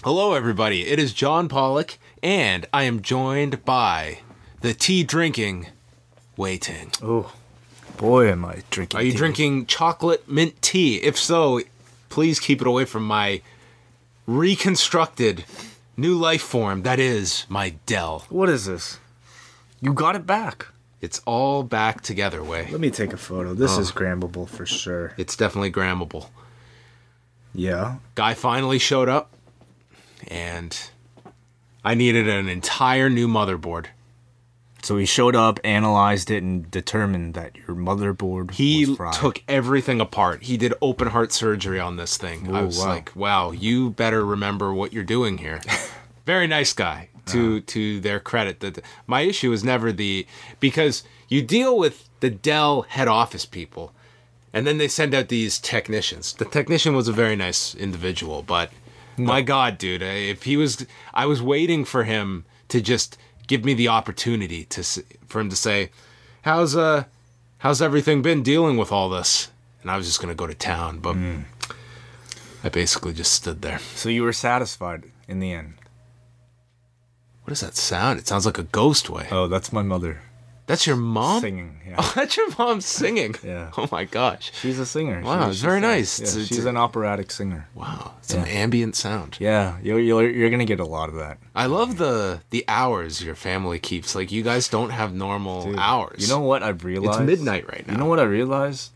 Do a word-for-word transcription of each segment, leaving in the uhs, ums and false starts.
Hello, everybody. It is John Pollock, and I am joined by the tea drinking Wei Ting. Oh, boy, am I drinking Are you tea. drinking chocolate mint tea? If so, please keep it away from my reconstructed new life form that is my Dell. What is this? You got it back. It's all back together, Wei. Let me take a photo. This Oh. is grammable for sure. It's definitely grammable. Yeah. Guy finally showed up, and I needed an entire new motherboard. So he showed up, analyzed it, and determined that your motherboard He was fried. took everything apart. He did open heart surgery on this thing. I Ooh, was wow. like, wow, you better remember what you're doing here. Very nice guy, to Uh-huh. to their credit. That my issue is never the... Because you deal with the Dell head office people, and then they send out these technicians. The technician was a very nice individual, but my God, dude, if he was... I was waiting for him to just give me the opportunity to s- for him to say, how's uh how's everything been dealing with all this? And I was just gonna go to town, but Mm. I basically just stood there. So you were satisfied in the end. What does that sound? It sounds like a ghost way. Oh, that's my mother That's your mom? singing. Yeah. Oh, that's your mom singing. Yeah. Oh my gosh. She's a singer. Wow, She- it's she very sings. nice. Yeah, It's a- she's it's a- an operatic singer. Wow, it's an Yeah. ambient sound. Yeah, you're, you're, you're going to get a lot of that. I love the the hours your family keeps. Like, you guys don't have normal Dude, hours. You know what I've realized? It's midnight right now. You know what I realized?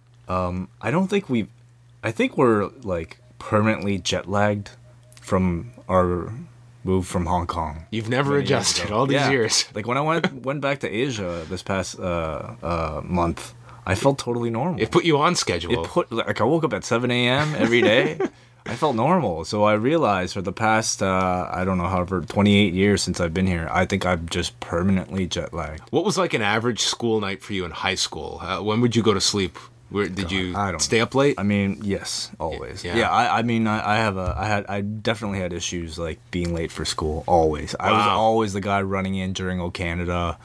Um, I don't think we, I think we're like permanently jet lagged from our move from Hong Kong. You've never many years adjusted ago. all these Yeah. years. Like when I went went back to Asia this past uh, uh, month, I felt totally normal. It put you on schedule. It put like I woke up at seven a.m. every day. I felt normal. So I realized for the past uh, I don't know, however, twenty-eight years since I've been here, I think I'm just permanently jet lagged. What was like an average school night for you in high school? Uh, when would you go to sleep? Where did you I don't stay up late? I mean, yes, always. Yeah. Yeah, I, I mean, I, I have a, I had, I definitely had issues like being late for school. Always, I was Wow. always the guy running in during O Canada,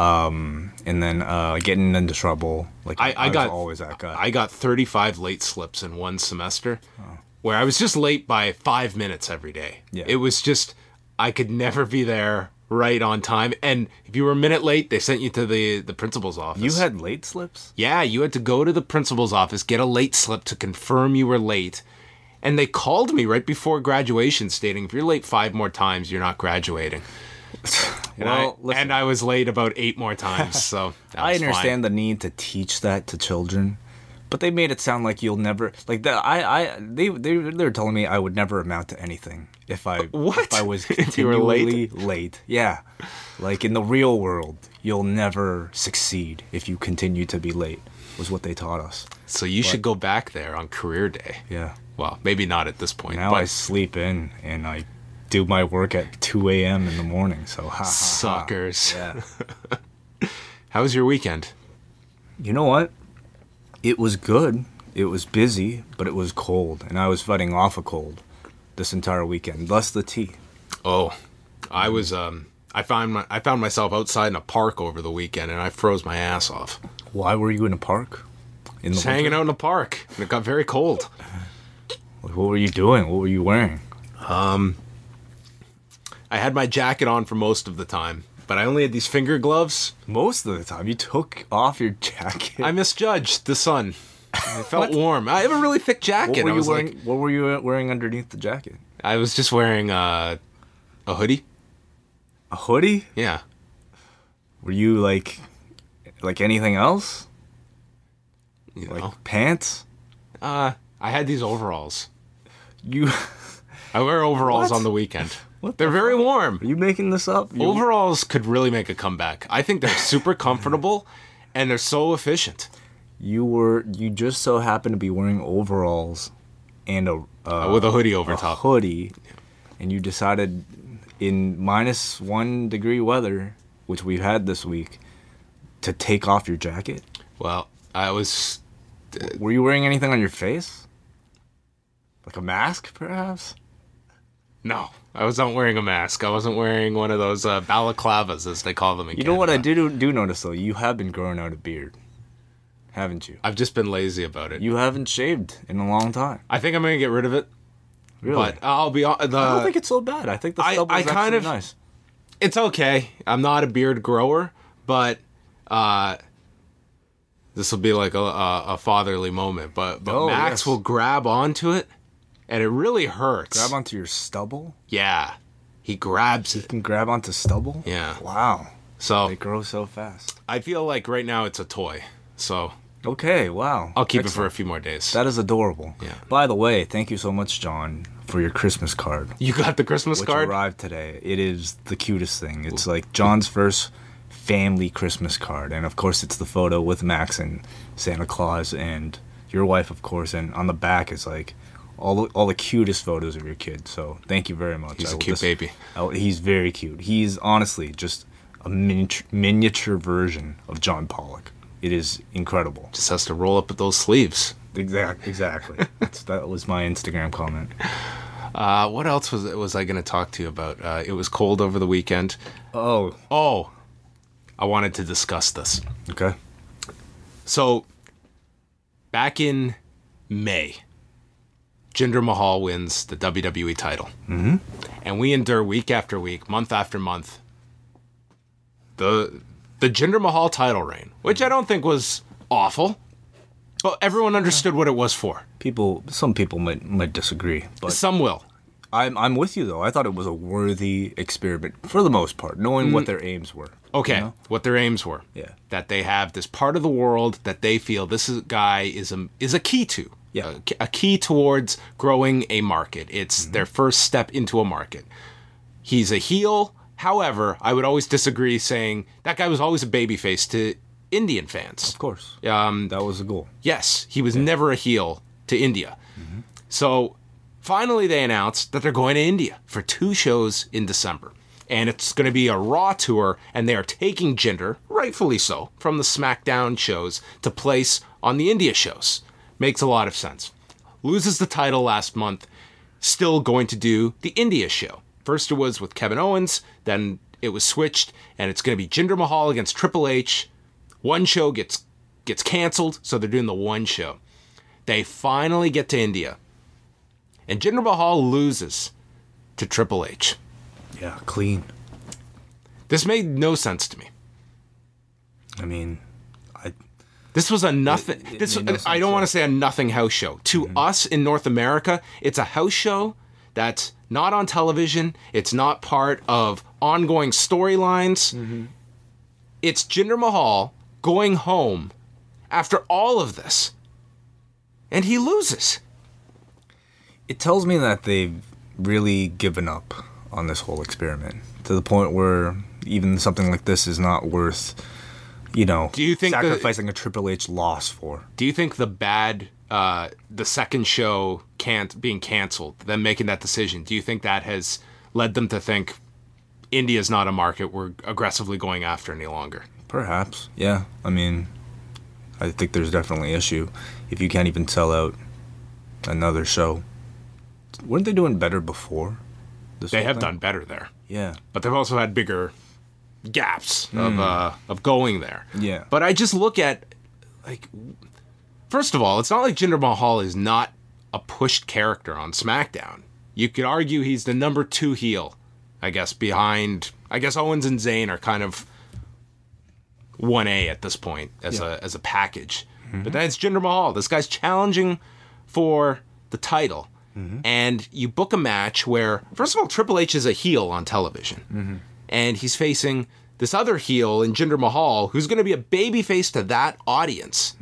um, and then uh, getting into trouble. Like I, I, was got always that guy. I got thirty-five late slips in one semester, Oh. where I was just late by five minutes every day. Yeah. It was just I could never be there right on time, and if you were a minute late, they sent you to the the principal's office. You had late slips? Yeah, you had to go to the principal's office, get a late slip to confirm you were late. And they called me right before graduation stating, if you're late five more times, you're not graduating. And, Well, I, listen. and I was late about eight more times, so that I was understand the need to teach that to children, but they made it sound like you'll never like that. I, I, they, they, they were telling me I would never amount to anything if I, What? if I was If you were late? continually late. Yeah, like in the real world, you'll never succeed if you continue to be late. Was what they taught us. fine. So you should go back there on career day. Yeah. Well, maybe not at this point. Now but I sleep in and I do my work at two a.m. in the morning. So ha ha, ha. Suckers. Yeah. How was your weekend? You know what? It was good. It was busy, but it was cold, and I was fighting off a cold this entire weekend. Thus the tea. Oh, I was um I found my, I found myself outside in a park over the weekend, and I froze my ass off. Why were you in a park? In the Just hanging out in the park, and it got very cold. What were you doing? What were you wearing? I had my jacket on for most of the time, but I only had these finger gloves. Most of the time, you took off your jacket. I misjudged the sun. It felt warm. I have a really thick jacket. what were I you was wearing? like, What were you wearing underneath the jacket? I was just wearing uh, a hoodie. A hoodie? Yeah. Were you like, like anything else? You Like know. pants? Uh, I had these overalls. You? I wear overalls What? on the weekend. What They're the very warm. Are you making this up? You, Overalls could really make a comeback. I think they're super comfortable, and they're so efficient. you were. You just so happened to be wearing overalls, and a uh, Uh, with a hoodie over a top. hoodie, and you decided in minus one degree weather, which we've had this week, to take off your jacket. Well, I was... Were you wearing anything on your face? Like a mask, perhaps? No, I was not wearing a mask. I wasn't wearing one of those uh, balaclavas, as they call them in You know what I Canada. do do notice though? You have been growing out a beard, haven't you? I've just been lazy about it. You haven't shaved in a long time. I think I'm going to get rid of it. Really? But I'll be hon- the. I don't think it's so bad. I think the I- stubble I is kind actually of- nice. It's okay. I'm not a beard grower, but uh, this will be like a, a, a fatherly moment. But but Oh, Max yes. will grab onto it, and it really hurts. Grab onto your stubble? Yeah, he grabs You it. can grab onto stubble? Yeah. Wow. So They grow so fast. I feel like right now it's a toy. So Okay, wow. I'll keep it for a Excellent. few more days. That is adorable. Yeah. By the way, thank you so much, John, for your Christmas card. You got the Christmas Which card? arrived today. It is the cutest thing. It's like John's first family Christmas card. And of course, it's the photo with Max and Santa Claus and your wife, of course. And on the back is like all the, all the cutest photos of your kid. So thank you very much. He's I a will cute just- baby. I will- he's very cute. He's honestly just a miniature, miniature version of John Pollock. It is incredible. Just has to roll up with those sleeves. Exact, exactly. That's, that was my Instagram comment. Uh, what else was was I going to talk to you about? Uh, it was cold over the weekend. Oh, Oh, I wanted to discuss this. okay. So, back in May, Jinder Mahal wins the W W E title. Mm-hmm. And we endure week after week, month after month, the the Jinder Mahal title reign, which I don't think was awful, but everyone understood what it was for. People, some people might might disagree, but Some will. I'm I'm with you though. I thought it was a worthy experiment for the most part, knowing what their aims were. Okay, you know? what their aims were. Yeah. That they have this part of the world that they feel this is, guy is a is a key to. Yeah. A, a key towards growing a market. It's Mm-hmm. their first step into a market. He's a heel. However, I would always disagree saying that guy was always a babyface to Indian fans. Of course, Um, that was the goal. yes, he was never a heel to India. So finally they announced that they're going to India for two shows in December. And it's going to be a Raw tour, and they are taking Jinder, rightfully so, from the SmackDown shows to place on the India shows. Makes a lot of sense. Loses the title last month, still going to do the India show. First it was with Kevin Owens, then it was switched, and it's going to be Jinder Mahal against Triple H. One show gets gets canceled, so they're doing the one show. They finally get to India, and Jinder Mahal loses to Triple H. Yeah, clean. This made no sense to me. I mean, I This was a nothing. It- it this made no I sense, don't want yeah. to say a nothing house show. To us in North America, it's a house show that's not on television. It's not part of ongoing storylines. It's Jinder Mahal going home after all of this, and he loses. it tells me that they've really given up on this whole experiment to the point where even something like this is not worth, you know, Do you think the- sacrificing a Triple H loss for. Do you think the bad, uh, the second show can't being canceled, them making that decision? Do you think that has led them to think India's not a market we're aggressively going after any longer? Perhaps, yeah. I mean, I think there's definitely issue if you can't even sell out another show. Weren't they doing better before? This They whole have thing? done better there, Yeah. but they've also had bigger gaps of uh, of going there. Yeah. But I just look at, like, first of all, it's not like Jinder Mahal is not a pushed character on SmackDown. You could argue he's the number two heel, I guess, behind. I guess Owens and Zayn are kind of one A at this point as Yeah. a as a package. But then it's Jinder Mahal. This guy's challenging for the title. And you book a match where, first of all, Triple H is a heel on television. And he's facing this other heel in Jinder Mahal, who's going to be a babyface to that audience.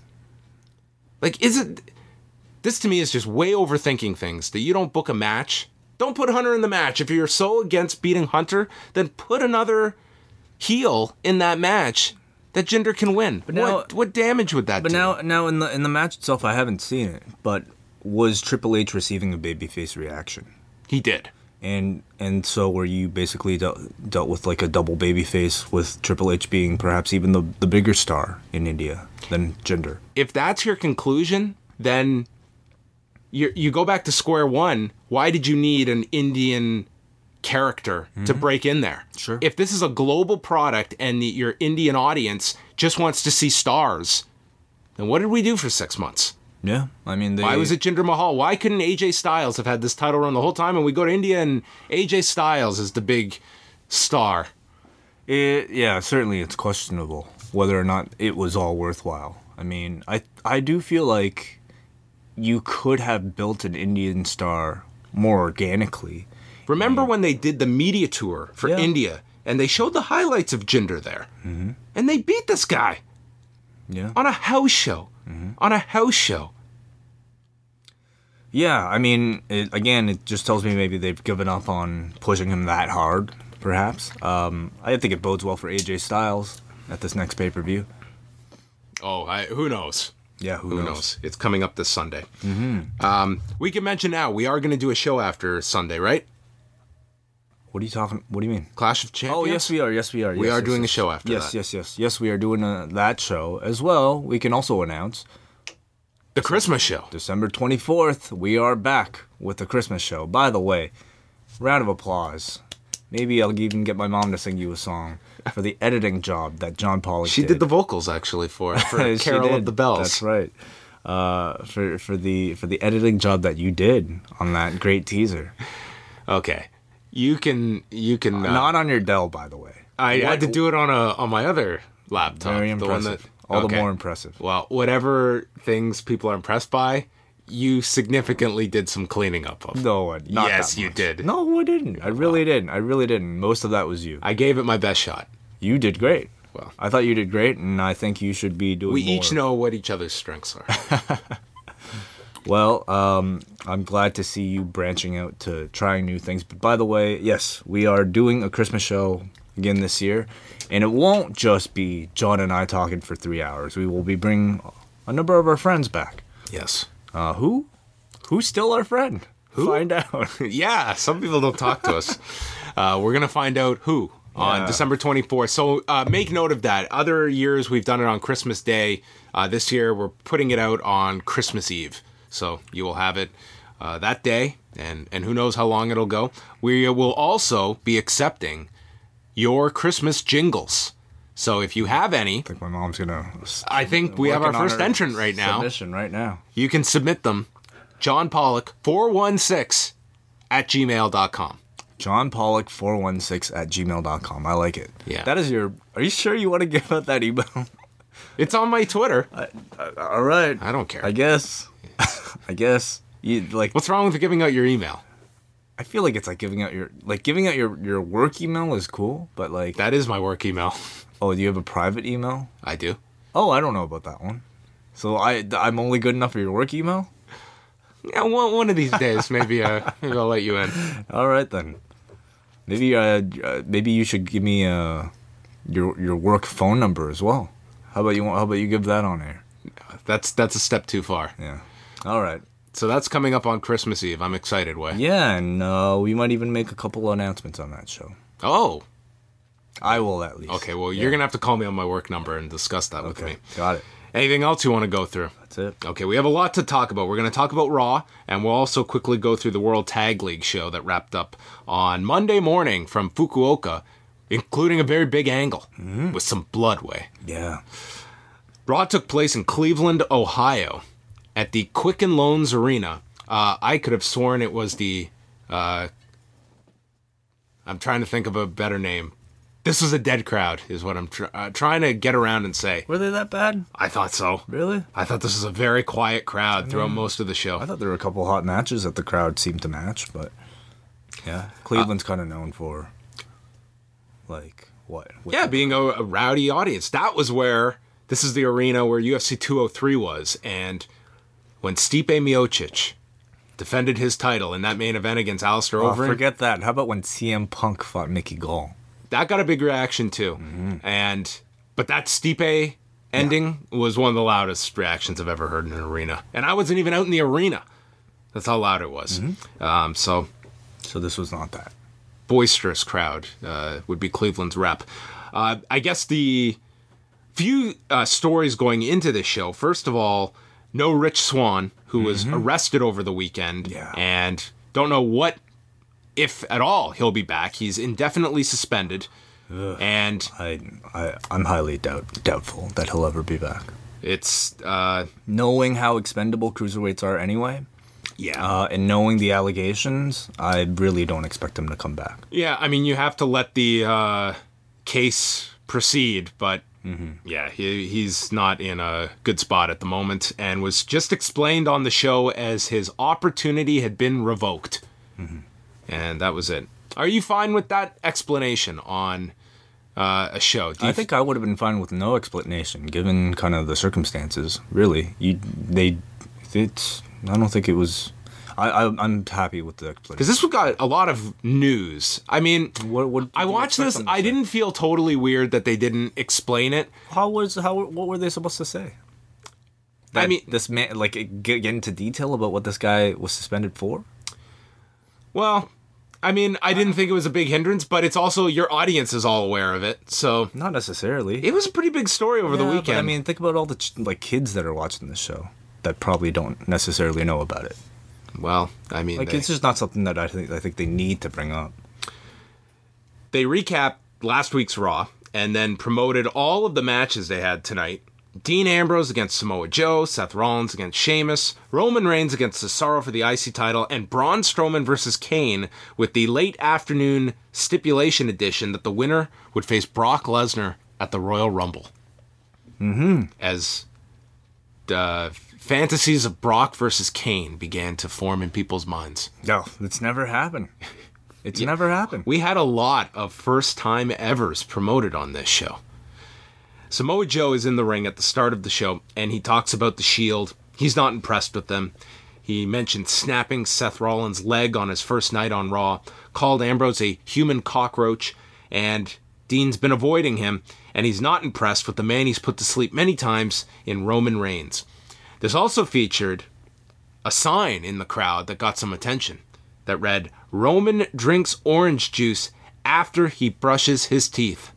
Like, is it... This to me is just way overthinking things, that you don't book a match. Don't put Hunter in the match. If you're so against beating Hunter, then put another heel in that match that Jinder can win. But now- what, what damage would that But do? now, now in the in the match itself, I haven't seen it. But was Triple H receiving a babyface reaction? He did. And and so were you basically dealt, dealt with like a double babyface with Triple H being perhaps even the the bigger star in India than Jinder? If that's your conclusion, then you you go back to square one. Why did you need an Indian character to break in there? Sure. If this is a global product and the, your Indian audience just wants to see stars, then what did we do for six months? Yeah, I mean, they, Why was it Jinder Mahal? Why couldn't A J Styles have had this title run the whole time? And we go to India and A J Styles is the big star. It, yeah, certainly it's questionable whether or not it was all worthwhile. I mean, I I do feel like you could have built an Indian star more organically. Remember when they did the media tour for Yeah. India and they showed the highlights of Jinder there? Mm-hmm. And they beat this guy Yeah. on a house show. Mm-hmm. On a house show. Yeah, I mean, it, again, it just tells me maybe they've given up on pushing him that hard, perhaps. Um, I think it bodes well for A J Styles at this next pay-per-view. Oh, I, who knows? Yeah, who, Who knows? knows? It's coming up this Sunday. Mm-hmm. Um, we can mention now, we are going to do a show after Sunday, right? What are you talking? What do you mean? Clash of Champions? Oh, yes, we are. Yes, we are. We yes, are yes, doing yes. a show after yes, that. Yes, yes, yes. We are doing uh that show as well. We can also announce The Christmas show. December twenty-fourth, we are back with the Christmas show. By the way, round of applause. Maybe I'll even get my mom to sing you a song for the editing job that John Pollock She did. did the vocals, actually, for it, for She Carol did. of the Bells. That's right. Uh, for for the for the editing job that you did on that great teaser. Okay. You can, you can... Uh, Not on your Dell, by the way. I What- had to do it on a on my other laptop. Very the one impressive. that- All okay. the more impressive. Well, whatever things people are impressed by, you significantly did some cleaning up of. No, uh, not Yes, that you much. did. No, I didn't. I really didn't. I really didn't. Most of that was you. I gave it my best shot. You did great. Well, I thought you did great, and I think you should be doing we more. each know what each other's strengths are. Well, um, I'm glad to see you branching out to trying new things. But by the way, yes, we are doing a Christmas show again this year, and it won't just be John and I talking for three hours. We will be bringing a number of our friends back. Yes. Uh, who? Who's still our friend? Who? Find out. Yeah, some people don't talk to us. Uh, we're going to find out who on Yeah. December twenty-fourth. So uh, make note of that. Other years we've done it on Christmas Day. Uh, this year we're putting it out on Christmas Eve. So you will have it uh, that day, and, and who knows how long it'll go. We will also be accepting your Christmas jingles. So if you have any, I think my mom's gonna. I think we have our working on first her entrant right now. Submission right now. You can submit them. John Pollock four one six at gmail dot com. John Pollock four one six at gmail dot com. I like it. Yeah. That is your. Are you sure you want to give out that email? It's on my Twitter. All right. I don't care. I guess. I guess you like. What's wrong with giving out your email? I feel like it's like giving out your like giving out your your work email is cool, but like That is my work email. oh, do you have a private email? I do. Oh, I don't know about that one. So I I'm only good enough for your work email. Yeah, one, one of these days, maybe. Uh, maybe I'll let you in. All right then. Maybe uh, uh maybe you should give me uh your your work phone number as well. How about you How about you give that on air? That's that's a step too far. Yeah. All right. So that's coming up on Christmas Eve. I'm excited. Way. Yeah, and uh, we might even make a couple announcements on that show. Oh. I will at least. Okay. Well, Yeah. you're gonna have to call me on my work number and discuss that with Okay. me. Got it. Anything else you want to go through? That's it. Okay, we have a lot to talk about. We're going to talk about Raw, and we'll also quickly go through the World Tag League show that wrapped up on Monday morning from Fukuoka, including a very big angle with some blood way. Yeah. Raw took place in Cleveland, Ohio, at the Quicken Loans Arena. Uh, I could have sworn it was the... Uh, I'm trying to think of a better name. This was a dead crowd, is what I'm tr- uh, trying to get around and say. Were they that bad? I thought so. Really? I thought this was a very quiet crowd throughout most of the show. I thought there were a couple hot matches that the crowd seemed to match, but yeah, Cleveland's kind of known for like what? With Yeah, the- being a, a rowdy audience. That was where, this is the arena where U F C two oh three was, and when Stipe Miocic defended his title in that main event against Alistair Oh, Overeem, forget that. How about when C M Punk fought Mickey Gall? that got a big reaction too. And but that Stipe ending was one of the loudest reactions I've ever heard in an arena, and I wasn't even out in the arena. That's how loud it was. Um, so So this was not that. boisterous crowd uh, would be Cleveland's rep. Uh, I guess the few uh, stories going into this show. First of all, no Rich Swann, who was arrested over the weekend, Yeah. and don't know what, if at all, he'll be back. He's indefinitely suspended, and I, I I'm highly doubt doubtful that he'll ever be back. It's uh, Knowing how expendable cruiserweights are anyway, yeah, uh, and knowing the allegations, I really don't expect him to come back. yeah. I mean, you have to let the uh, case proceed, but mm-hmm. yeah, he he's not in a good spot at the moment, and was just explained on the show as his opportunity had been revoked, mm-hmm. and that was it. Are you fine with that explanation on uh, a show? Do you I think I would have been fine with no explanation, given kind of the circumstances. Really, you they it's. I don't think it was. I, I I'm happy with the explanation because this one got a lot of news. I mean, what, what I watched this. I didn't feel totally weird that they didn't explain it. How was how? What were they supposed to say? That I mean, this man like get, get into detail about what this guy was suspended for. Well, I mean, I didn't think it was a big hindrance, but it's also your audience is all aware of it, so not necessarily. It was a pretty big story over yeah, the weekend. But, I mean, think about all the ch- like kids that are watching this show that probably don't necessarily know about it. Well, I mean, like they, it's just not something that I think I think they need to bring up. They recapped last week's Raw and then promoted all of the matches they had tonight. Dean Ambrose against Samoa Joe, Seth Rollins against Sheamus, Roman Reigns against Cesaro for the I C title, and Braun Strowman versus Kane with the late afternoon stipulation edition that the winner would face Brock Lesnar at the Royal Rumble. Mm-hmm. As the fantasies of Brock versus Kane began to form in people's minds. No, it's never happened. It's yeah. never happened. We had a lot of first-time evers promoted on this show. Samoa Joe is in the ring at the start of the show, and he talks about the Shield. He's not impressed with them. He mentioned snapping Seth Rollins' leg on his first night on Raw, called Ambrose a human cockroach, and Dean's been avoiding him, and he's not impressed with the man he's put to sleep many times in Roman Reigns. This also featured a sign in the crowd that got some attention that read, "Roman drinks orange juice after he brushes his teeth."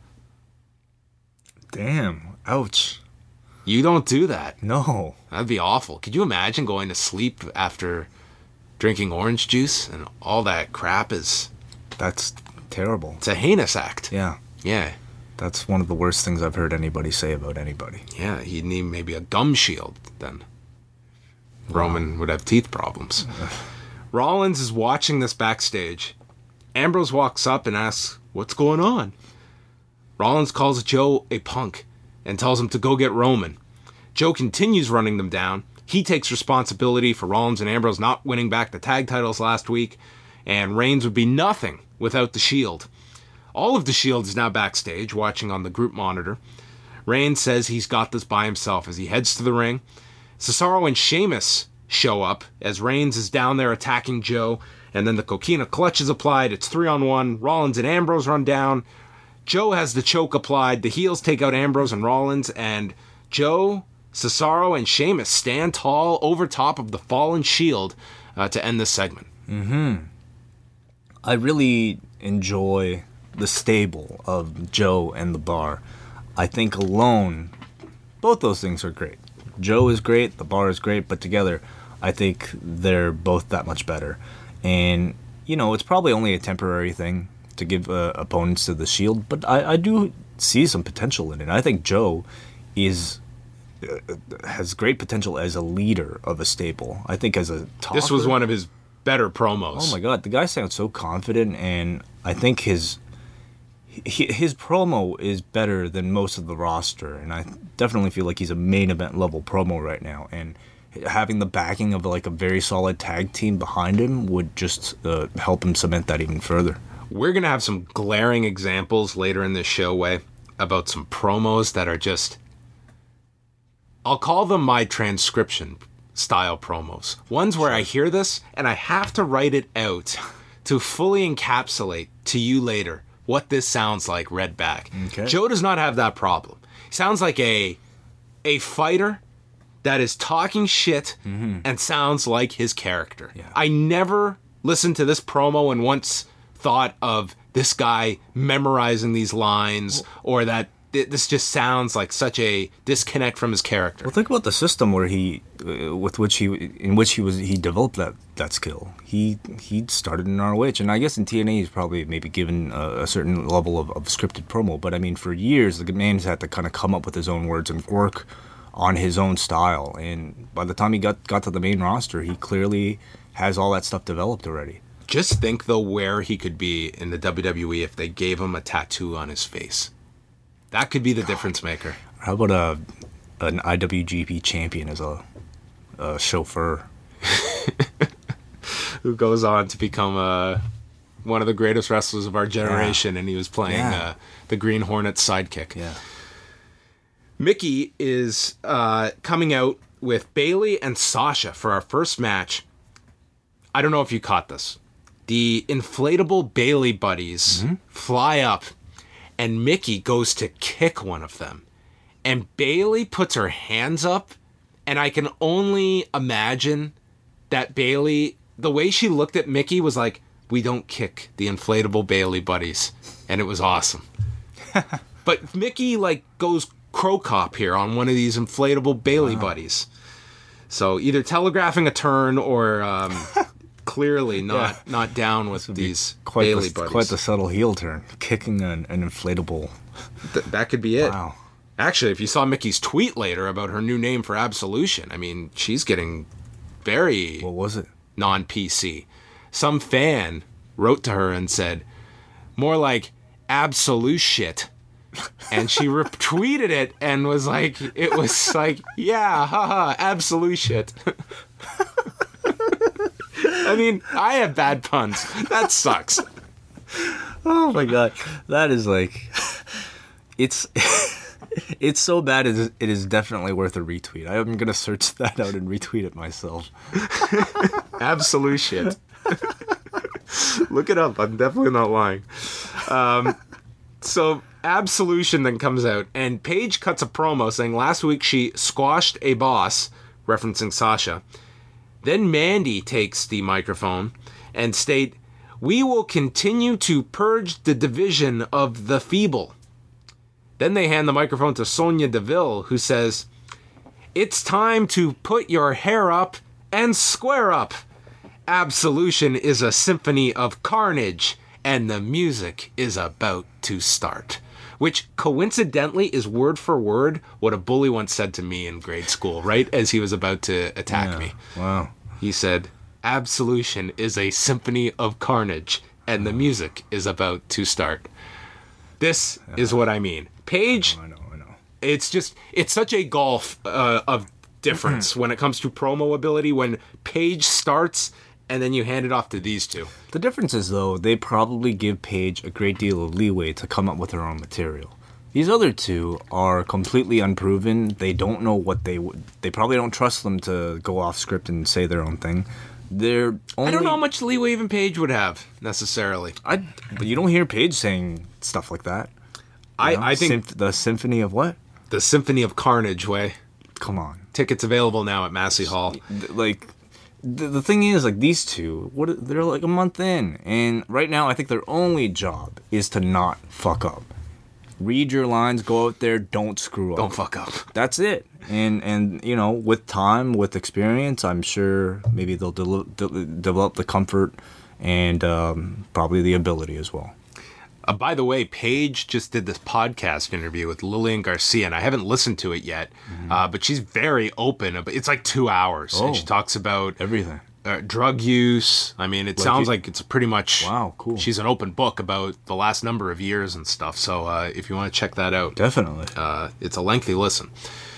Damn. Ouch. You don't do that. No. That'd be awful. Could you imagine going to sleep after drinking orange juice and all that crap is... That's terrible. It's a heinous act. Yeah. Yeah. That's one of the worst things I've heard anybody say about anybody. Yeah, he'd need maybe a gum shield then. Roman would have teeth problems. Rollins is watching this backstage. Ambrose walks up and asks, "What's going on?" Rollins calls Joe a punk and tells him to go get Roman. Joe continues running them down. He takes responsibility for Rollins and Ambrose not winning back the tag titles last week, and Reigns would be nothing without the Shield. All of the Shield is now backstage, watching on the group monitor. Reigns says he's got this by himself as he heads to the ring. Cesaro and Sheamus show up as Reigns is down there attacking Joe, and then the Coquina clutch is applied. It's three on one. Rollins and Ambrose run down. Joe has the choke applied. The heels take out Ambrose and Rollins, and Joe, Cesaro, and Sheamus stand tall over top of the fallen Shield uh, to end this segment. Mm-hmm. I really enjoy the stable of Joe and the Bar. I think alone, both those things are great. Joe is great, the Bar is great, but together, I think they're both that much better. And, you know, it's probably only a temporary thing to give uh, opponents to the Shield, but I, I do see some potential in it. I think Joe is uh, has great potential as a leader of a stable. I think as a talker, This was one of his better promos. Oh my god, the guy sounds so confident, and I think his his promo is better than most of the roster, and I definitely feel like he's a main event level promo right now, and having the backing of like a very solid tag team behind him would just uh, help him cement that even further. We're going to have some glaring examples later in this show, Way, about some promos that are just... I'll call them my transcription style promos. Ones where I hear this and I have to write it out to fully encapsulate to you later what this sounds like read back. Okay. Joe does not have that problem. He sounds like a a fighter that is talking shit mm-hmm. and sounds like his character. Yeah. I never listened to this promo and once thought of this guy memorizing these lines or that th- this just sounds like such a disconnect from his character. Well, think about the system where he, uh, with which he, in which he was, he developed that, that skill. He he started in R O H, and I guess in T N A he's probably maybe given a, a certain level of, of scripted promo. But I mean, for years the man's had to kind of come up with his own words and work on his own style. And by the time he got, got to the main roster, he clearly has all that stuff developed already. Just think, though, where he could be in the W W E if they gave him a tattoo on his face. That could be the difference maker. How about a an I W G P champion as a, a chauffeur? Who goes on to become uh, one of the greatest wrestlers of our generation, yeah. and he was playing yeah. uh, the Green Hornet's sidekick. Yeah. Mickie is uh, coming out with Bayley and Sasha for our first match. I don't know if you caught this. The inflatable Bayley buddies mm-hmm. fly up, and Mickie goes to kick one of them. And Bayley puts her hands up, and I can only imagine that Bayley, the way she looked at Mickie was like, we don't kick the inflatable Bayley buddies. And it was awesome. But Mickie, like, goes crow cop here on one of these inflatable Bayley wow. buddies. So either telegraphing a turn or um, clearly not yeah. not down with these quite Bayley the, buddies. Quite the subtle heel turn, kicking an, an inflatable. Th- that could be it. Wow. Actually, if you saw Mickie's tweet later about her new name for Absolution, I mean, she's getting very... What was it? Non-P C. Some fan wrote to her and said, more like absolute shit. And she retweeted it and was like, it was like, yeah, haha, absolute shit. I mean, I have bad puns. That sucks. Oh my God. That is like, it's, it's so bad it is, it is definitely worth a retweet. I'm going to search that out and retweet it myself. Absolute shit. Look it up. I'm definitely not lying. Um, so Absolution then comes out, and Paige cuts a promo saying last week she squashed a boss, referencing Sasha. Then Mandy takes the microphone and state, we will continue to purge the division of the feeble. Then they hand the microphone to Sonya Deville, who says, it's time to put your hair up and square up. Absolution is a symphony of carnage, and the music is about to start. Which, coincidentally, is word for word what a bully once said to me in grade school, right as he was about to attack yeah. me. Wow. He said, Absolution is a symphony of carnage, and the music is about to start. This yeah. is what I mean. Paige, I know, I know. It's just, it's such a gulf uh, of difference when it comes to promo ability when Paige starts and then you hand it off to these two. The difference is, though, they probably give Paige a great deal of leeway to come up with her own material. These other two are completely unproven. They don't know what they would... They probably don't trust them to go off script and say their own thing. They're only... I don't know how much leeway even Paige would have, necessarily. I, but you don't hear Paige saying stuff like that. I, know? I think... Symph- the Symphony of what? The Symphony of Carnage way. Come on. Tickets available now at Massey Hall. Like... The, the thing is, like, these two, what they're like a month in, and right now I think their only job is to not fuck up. Read your lines, go out there, don't screw up. Don't fuck up. That's it. And, and you know, with time, with experience, I'm sure maybe they'll de- de- develop the comfort and um, probably the ability as well. Uh, by the way, Paige just did this podcast interview with Lillian Garcia, and I haven't listened to it yet, mm-hmm. uh, but she's very open. About, it's like two hours, oh, and she talks about everything. Uh, drug use. I mean, it like sounds it, like it's pretty much... Wow, cool. She's an open book about the last number of years and stuff, so uh, if you want to check that out... Definitely. Uh, it's a lengthy listen.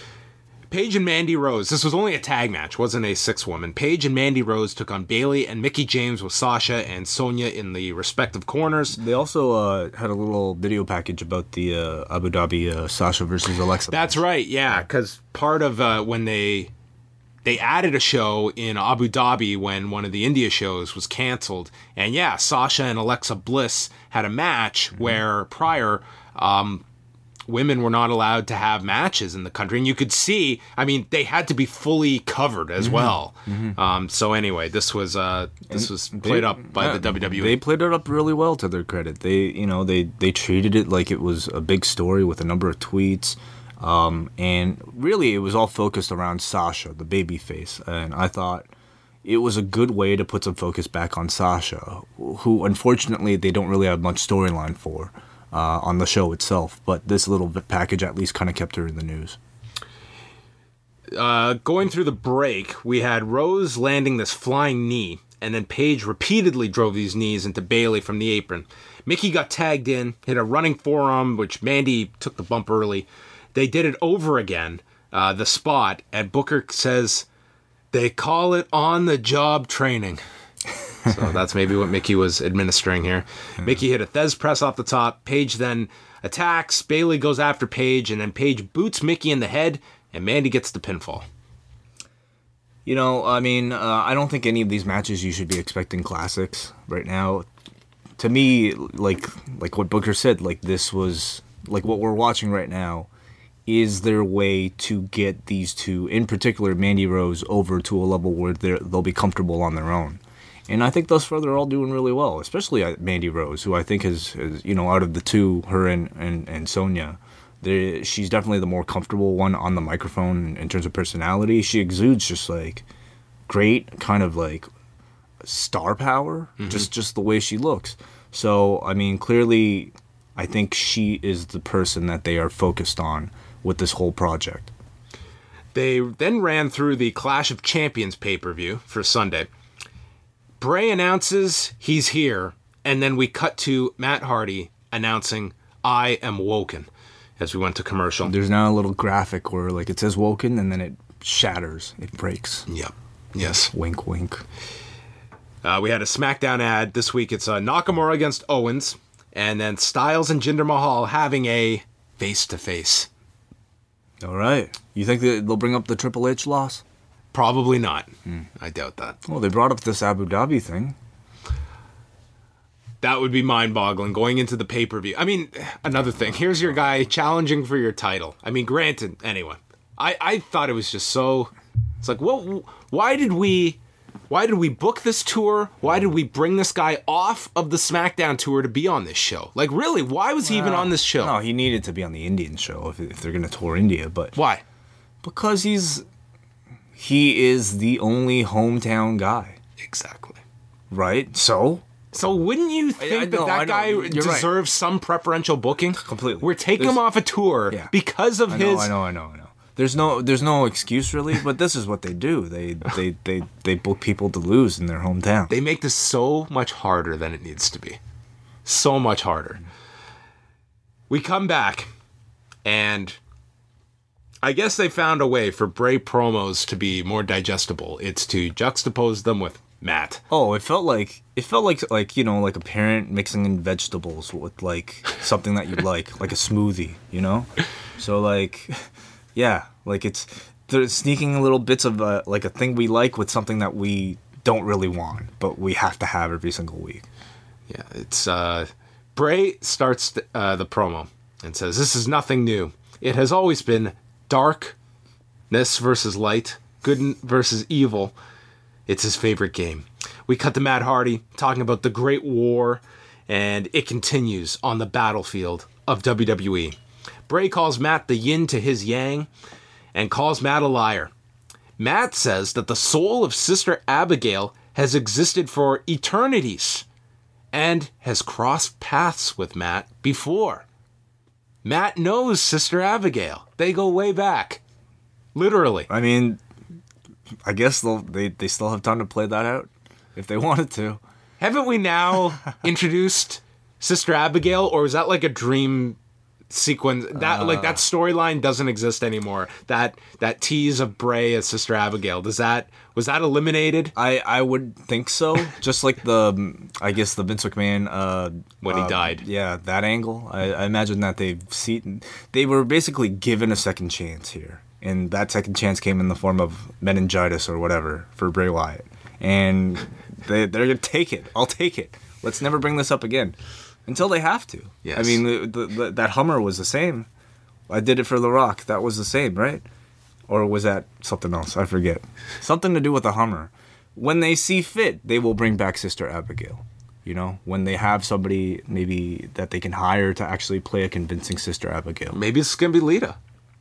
Paige and Mandy Rose. This was only a tag match, wasn't a six-woman. Paige and Mandy Rose took on Bayley and Mickie James with Sasha and Sonya in the respective corners. They also uh, had a little video package about the uh, Abu Dhabi uh, Sasha versus Alexa. That's match. Right, yeah, because part of uh, when they they added a show in Abu Dhabi when one of the India shows was canceled, and yeah, Sasha and Alexa Bliss had a match mm-hmm. where prior. Um, women were not allowed to have matches in the country, and you could see, I mean, they had to be fully covered as mm-hmm. well. Mm-hmm. Um, so anyway, this was uh, this was played they, up by yeah, the W W E. They played it up really well, to their credit. They, you know, they they treated it like it was a big story with a number of tweets, um, and really it was all focused around Sasha, the baby face, and I thought it was a good way to put some focus back on Sasha, who unfortunately they don't really have much storyline for. Uh, on the show itself, but this little package at least kind of kept her in the news. uh, going through the break, we had Rose landing this flying knee, and then Paige repeatedly drove these knees into Bayley from the apron. Mickie got tagged in, hit a running forearm, which Mandy took the bump early. They did it over again, uh, the spot, and Booker says they call it on-the-job training. So that's maybe what Mickie was administering here. Yeah. Mickie hit a Thez press off the top. Paige then attacks. Bayley goes after Paige, and then Paige boots Mickie in the head, and Mandy gets the pinfall. You know, I mean, uh, I don't think any of these matches you should be expecting classics right now. To me, like like what Booker said, like this was, like what we're watching right now is their way to get these two, in particular Mandy Rose, over to a level where they're, they'll be comfortable on their own. And I think thus far they're all doing really well, especially Mandy Rose, who I think is, is you know, out of the two, her and, and, and Sonya, she's definitely the more comfortable one on the microphone in terms of personality. She exudes just like great kind of like star power, mm-hmm. just, just the way she looks. So, I mean, clearly I think she is the person that they are focused on with this whole project. They then ran through the Clash of Champions pay-per-view for Sunday. Bray announces he's here, and then we cut to Matt Hardy announcing, I am woken, as we went to commercial. There's now a little graphic where like it says woken, and then it shatters, it breaks. Yep. Yes. Wink, wink. Uh, we had a SmackDown ad. This week it's uh, Nakamura against Owens, and then Styles and Jinder Mahal having a face-to-face. All right. You think that they'll bring up the Triple H loss? Probably not. Hmm. I doubt that. Well, they brought up this Abu Dhabi thing. That would be mind-boggling going into the pay-per-view. I mean, another thing. Here's your guy challenging for your title. I mean, granted, anyway. I, I thought it was just so... It's like, well, why did we... Why did we book this tour? Why did we bring this guy off of the SmackDown tour to be on this show? Like, really, why was he well, even on this show? No, he needed to be on the Indian show if, if they're going to tour India. But why? Because he's... He is the only hometown guy. Exactly. Right? So? So wouldn't you think I, I, that no, that guy deserves right. some preferential booking? Completely. We're taking There's, him off a tour yeah. because of I know, his... I know, I know, I know. There's no there's no excuse really, but this is what they do. They, they, they, they book people to lose in their hometown. They make this so much harder than it needs to be. So much harder. We come back, and... I guess they found a way for Bray promos to be more digestible. It's to juxtapose them with Matt. Oh, it felt like it felt like like you know like a parent mixing in vegetables with like something that you like, like a smoothie, you know. So like, yeah, like it's they're sneaking little bits of uh, like a thing we like with something that we don't really want, but we have to have every single week. Yeah, it's uh, Bray starts the, uh, the promo and says, "This is nothing new. It has always been." Darkness versus light, good versus evil. It's his favorite game. We cut to Matt Hardy talking about the Great War, and it continues on the battlefield of W W E. Bray calls Matt the yin to his yang and calls Matt a liar. Matt says that the soul of Sister Abigail has existed for eternities and has crossed paths with Matt before. Matt knows Sister Abigail. They go way back. Literally. I mean, I guess they'll, they they still have time to play that out if they wanted to. Haven't we now introduced Sister Abigail, or is that like a dream sequence? That uh, like that storyline doesn't exist anymore. That that tease of Bray as Sister Abigail, does that was that eliminated? I, I would think so. Just like the I guess the Vince McMahon uh, when he uh, died. Yeah, that angle. I, I imagine that they've seen they were basically given a second chance here, and that second chance came in the form of meningitis or whatever for Bray Wyatt, and they they're gonna take it. I'll take it. Let's never bring this up again. Until they have to. Yes. I mean, the, the, the, that Hummer was the same. I did it for The Rock. That was the same, right? Or was that something else? I forget. Something to do with the Hummer. When they see fit, they will bring back Sister Abigail. You know? When they have somebody maybe that they can hire to actually play a convincing Sister Abigail. Maybe it's going to be Lita.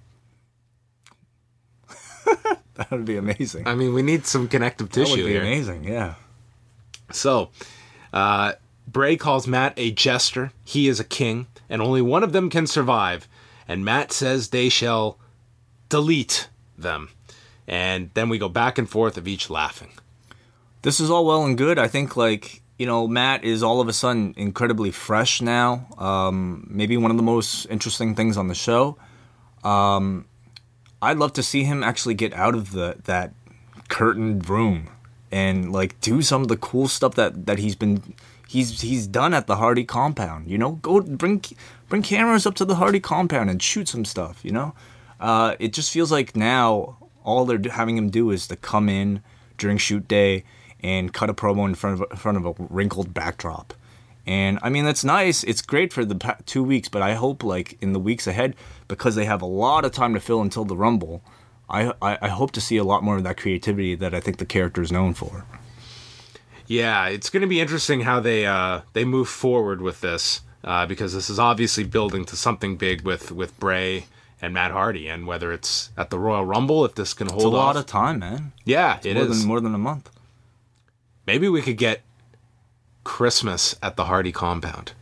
That would be amazing. I mean, we need some connective tissue here. That would be here. amazing, yeah. So, uh... Bray calls Matt a jester. He is a king, and only one of them can survive. And Matt says they shall delete them. and then we go back and forth of each laughing. This is all well and good. I think, like, you know, Matt is all of a sudden incredibly fresh now. Um, maybe one of the most interesting things on the show. Um, I'd love to see him actually get out of the that curtained room and like do some of the cool stuff that, that he's been he's he's done at the Hardy compound. You know, go bring bring cameras up to the Hardy compound and shoot some stuff. You know, uh, it just feels like now all they're having him do is to come in during shoot day and cut a promo in front of in front of a wrinkled backdrop. And I mean, that's nice. It's great for the pa- two weeks, but I hope like in the weeks ahead, because they have a lot of time to fill until the Rumble, I, I, I hope to see a lot more of that creativity that I think the character is known for. Yeah, it's going to be interesting how they uh, they move forward with this, uh, because this is obviously building to something big with, with Bray and Matt Hardy, and whether it's at the Royal Rumble, if this can hold It's a off. lot of time, man. Yeah, It's it more is. Than, more than a month. Maybe we could get Christmas at the Hardy compound.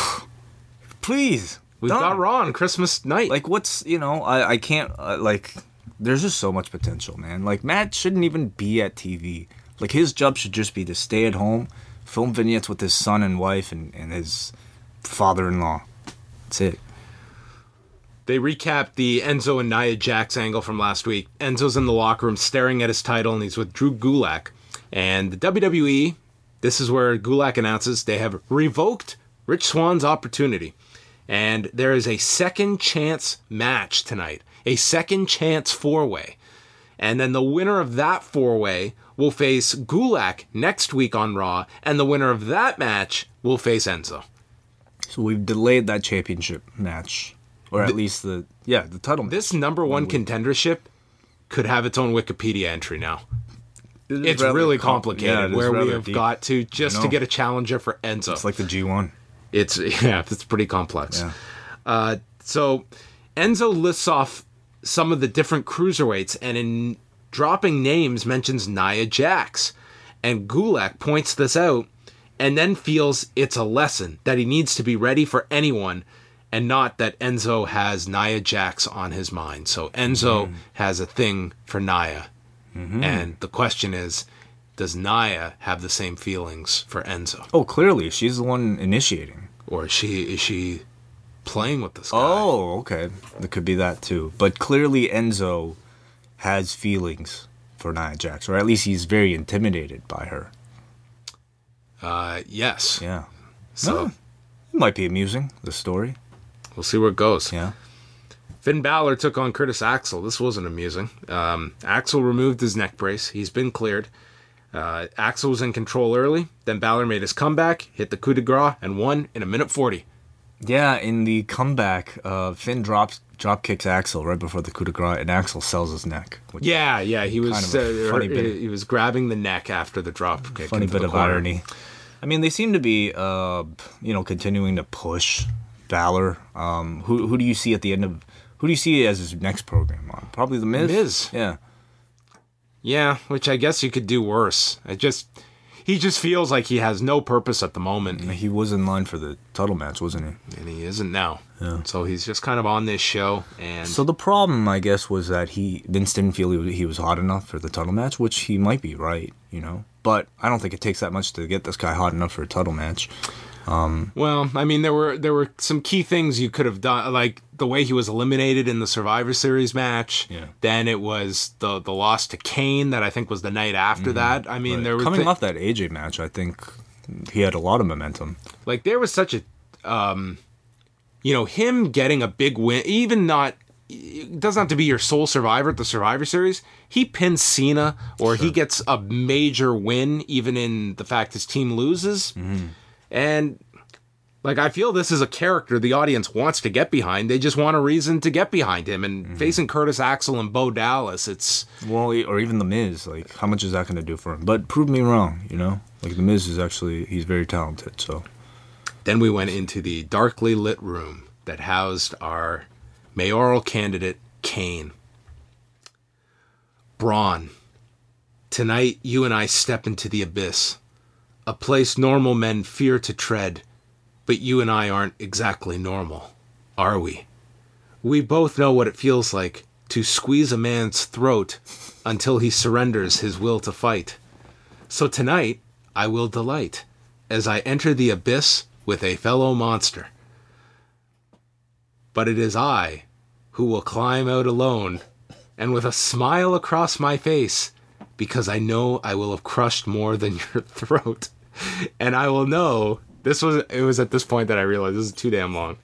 Please. We've done. got Raw on Christmas night. Like, what's, you know, I, I can't, uh, like, there's just so much potential, man. Like, Matt shouldn't even be at T V. Like, his job should just be to stay at home, film vignettes with his son and wife and, and his father-in-law. That's it. They recapped the Enzo and Nia Jax angle from last week. Enzo's in the locker room staring at his title, and he's with Drew Gulak. And the W W E, this is where Gulak announces they have revoked Rich Swann's opportunity. And there is a second chance match tonight. A second chance four-way. And then the winner of that four-way will face Gulak next week on Raw. And the winner of that match will face Enzo. So we've delayed that championship match. Or at the, least the, yeah, the title match. This number one, one contendership could have its own Wikipedia entry now. It it's really complicated com- yeah, where we have deep. got to just to get a challenger for Enzo. It's like the G one. It's yeah, it's pretty complex. Yeah. Uh, so Enzo lists off some of the different cruiserweights, and in dropping names mentions Nia Jax, and Gulak points this out, and then feels it's a lesson that he needs to be ready for anyone, and not that Enzo has Nia Jax on his mind. So Enzo mm-hmm. has a thing for Nia. Mm-hmm. And the question is, does Nia have the same feelings for Enzo? Oh, clearly. She's the one initiating. Or is she is she playing with this guy? Oh, okay. It could be that too. But clearly Enzo has feelings for Nia Jax, or at least he's very intimidated by her. Uh, yes. Yeah. So oh, it might be amusing, the story. We'll see where it goes. Yeah. Finn Balor took on Curtis Axel. This wasn't amusing. Um, Axel removed his neck brace. He's been cleared. Uh, Axel was in control early. Then Balor made his comeback, hit the coup de grace, and won in a minute forty. Yeah, in the comeback, uh, Finn drops drop kicks Axel right before the coup de grace, and Axel sells his neck. Yeah, yeah, he was kind of uh, funny he, bit. he was grabbing the neck after the drop kick. Funny bit of corner. irony. I mean, they seem to be, uh, you know, continuing to push Balor. Um, who who do you see at the end of? Who do you see as his next program on? Probably the Miz. Miz. Yeah. Yeah, which I guess you could do worse. I just he just feels like he has no purpose at the moment. He was in line for the title match, wasn't he? And he isn't now. Yeah. So he's just kind of on this show. And so the problem, I guess, was that he Vince didn't feel he was, he was hot enough for the title match, which he might be right, you know. But I don't think it takes that much to get this guy hot enough for a title match. Um, well, I mean, there were there were some key things you could have done, like the way he was eliminated in the Survivor Series match. Yeah. Then it was the the loss to Kane that I think was the night after mm-hmm. that. I mean, right. there was coming th- off that A J match, I think he had a lot of momentum. Like there was such a, um, you know, him getting a big win, even not. It doesn't have to be your sole survivor at the Survivor Series. He pins Cena, or sure. he gets a major win, even in the fact his team loses. Mm-hmm. And, like, I feel this is a character the audience wants to get behind. They just want a reason to get behind him. And mm-hmm. facing Curtis Axel and Bo Dallas, it's... Well, or even The Miz. Like, how much is that going to do for him? But prove me wrong, you know? Like, The Miz is actually... He's very talented, so... Then we went into the darkly lit room that housed our mayoral candidate, Kane. Braun, tonight you and I step into the abyss. A place normal men fear to tread, but you and I aren't exactly normal, are we? We both know what it feels like to squeeze a man's throat until he surrenders his will to fight. So tonight, I will delight as I enter the abyss with a fellow monster. But it is I who will climb out alone and with a smile across my face, because I know I will have crushed more than your throat. And I will know, this was, it was at this point that I realized this is too damn long.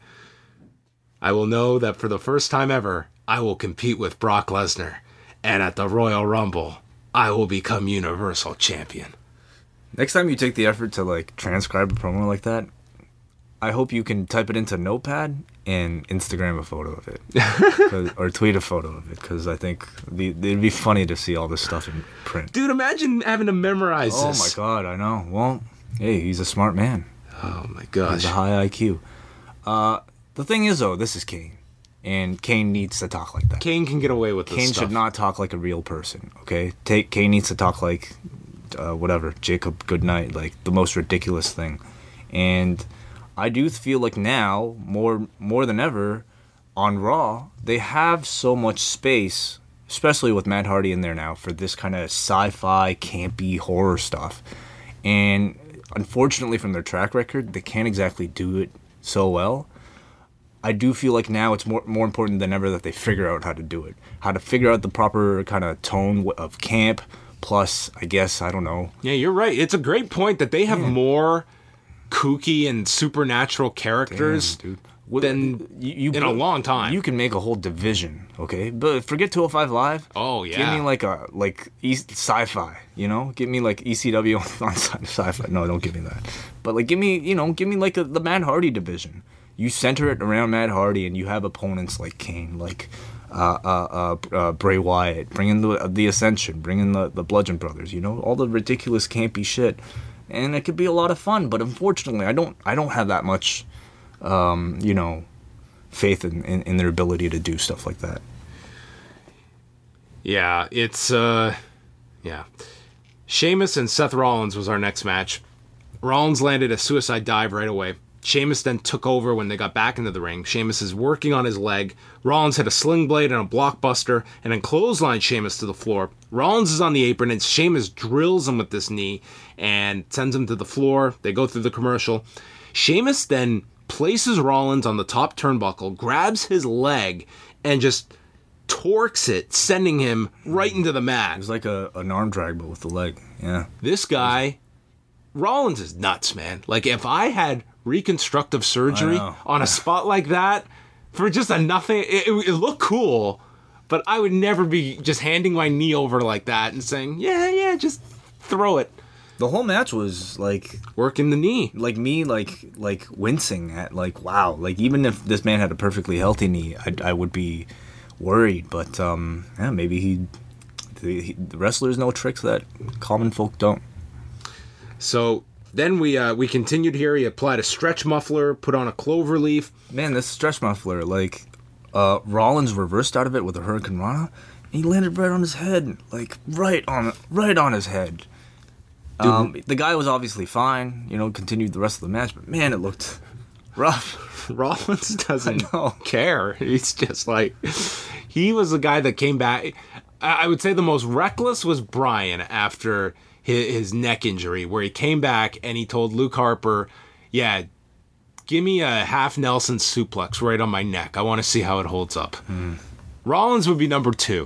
I will know that for the first time ever, I will compete with Brock Lesnar. And at the Royal Rumble, I will become Universal Champion. Next time you take the effort to like transcribe a promo like that, I hope you can type it into Notepad and Instagram a photo of it, or tweet a photo of it, because I think the, it'd be funny to see all this stuff in print. Dude, imagine having to memorize oh this. Oh my god, I know. Well, hey, he's a smart man. Oh my gosh. He's a high I Q. Uh, the thing is, though, this is Kane, and Kane needs to talk like that. Kane can get away with this Kane stuff. should not talk like a real person, okay? Take, Kane needs to talk like, uh, whatever, Jacob Goodnight, like the most ridiculous thing. And I do feel like now, more more than ever, on Raw, they have so much space, especially with Matt Hardy in there now, for this kind of sci-fi, campy horror stuff. And unfortunately, from their track record, they can't exactly do it so well. I do feel like now it's more more important than ever that they figure out how to do it. How to figure out the proper kind of tone of camp, plus, I guess, I don't know. Yeah, you're right. It's a great point that they have yeah. more kooky and supernatural characters Damn, dude. than you, you, in a long time. You can make a whole division, okay? But forget two oh five Live. Oh, yeah. Give me like a like East sci-fi, you know? Give me like E C W on, on sci-fi. No, don't give me that. But like give me, you know, give me like a, the Matt Hardy division. You center it around Matt Hardy and you have opponents like Kane, like uh, uh, uh, uh, Bray Wyatt, bring in the, the Ascension, bring in the, the Bludgeon Brothers, you know? All the ridiculous campy shit. And it could be a lot of fun, but unfortunately, I don't. I don't have that much, um, you know, faith in, in, in their ability to do stuff like that. Yeah, it's uh, yeah. Sheamus and Seth Rollins was our next match. Rollins landed a suicide dive right away. Sheamus then took over when they got back into the ring. Sheamus is working on his leg. Rollins hit a sling blade and a blockbuster, and then clotheslined Sheamus to the floor. Rollins is on the apron, and Sheamus drills him with this knee and sends him to the floor. They go through the commercial. Sheamus then places Rollins on the top turnbuckle, grabs his leg, and just torques it, sending him right into the mat. It was like a, an arm drag, but with the leg. Yeah. This guy, Rollins is nuts, man. Like, if I had reconstructive surgery on a spot like that for just a nothing, it, it, it looked cool, but I would never be just handing my knee over like that and saying, yeah, yeah, just throw it. The whole match was like working the knee, like me, like like wincing at like, wow, like even if this man had a perfectly healthy knee, I, I would be worried. But um, yeah, maybe he, the, he, the wrestlers know tricks that common folk don't. So then we uh, we continued here. He applied a stretch muffler, put on a clover leaf. Man, this stretch muffler, like uh, Rollins reversed out of it with a Hurricane Rana, and he landed right on his head, like right on right on his head. Um, the guy was obviously fine, you know, continued the rest of the match, but man, it looked rough. Rollins doesn't care. He's just like, he was the guy that came back. I would say the most reckless was Bryan after his, his neck injury, where he came back and he told Luke Harper, yeah, give me a half Nelson suplex right on my neck. I want to see how it holds up. Mm. Rollins would be number two.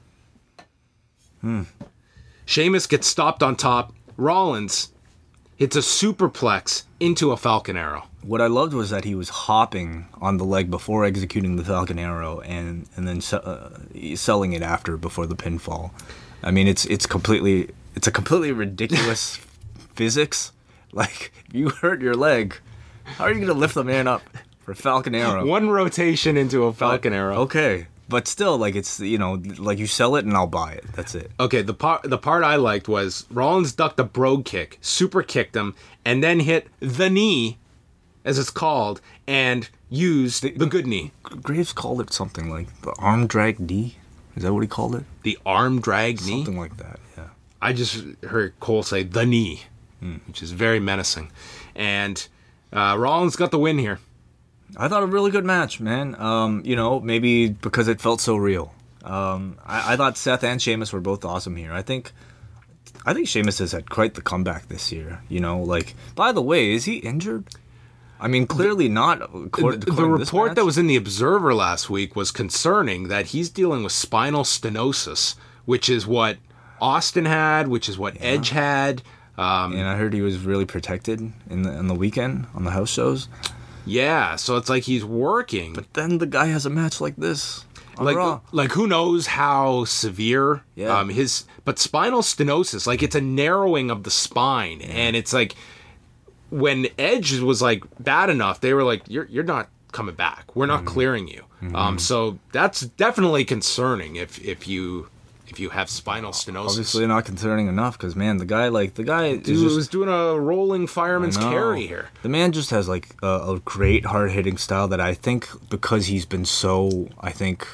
Hmm. Sheamus gets stopped on top. Rollins hits a superplex into a Falcon Arrow. What I loved was that he was hopping on the leg before executing the Falcon Arrow, and and then uh, selling it after before the pinfall. I mean, it's it's completely it's a completely ridiculous physics. Like, if you hurt your leg, how are you going to lift the man up for Falcon Arrow? One rotation into a Falcon but, Arrow. Okay. But still, like, it's, you know, like, you sell it and I'll buy it. That's it. Okay, the part the part I liked was Rollins ducked a brogue kick, super kicked him, and then hit the knee, as it's called, and used the, the good knee. Graves called it something like the arm drag knee. Is that what he called it? The arm drag knee? Something like that, yeah. I just heard Cole say the knee, mm. which is very menacing. And uh, Rollins got the win here. I thought a really good match, man. Um, you know, maybe because it felt so real. Um, I, I thought Seth and Sheamus were both awesome here. I think, I think Sheamus has had quite the comeback this year. You know, like, by the way, is he injured? I mean, clearly not. According, the according report that was in the Observer last week was concerning that he's dealing with spinal stenosis, which is what Austin had, which is what yeah. Edge had. Um, and I heard he was really protected in the in the weekend on the house shows. Yeah, so it's like he's working. But then the guy has a match like this. Like, Raw. like who knows how severe yeah. um, his, but spinal stenosis, like it's a narrowing of the spine, yeah. and it's like when Edge was like bad enough, they were like, "You're you're not coming back. We're not mm-hmm. clearing you." Mm-hmm. Um, so that's definitely concerning if if you if you have spinal stenosis. Obviously not concerning enough because man, the guy like the guy dude just, was doing a rolling fireman's carry here. The man just has like a, a great hard hitting style that I think because he's been so I think.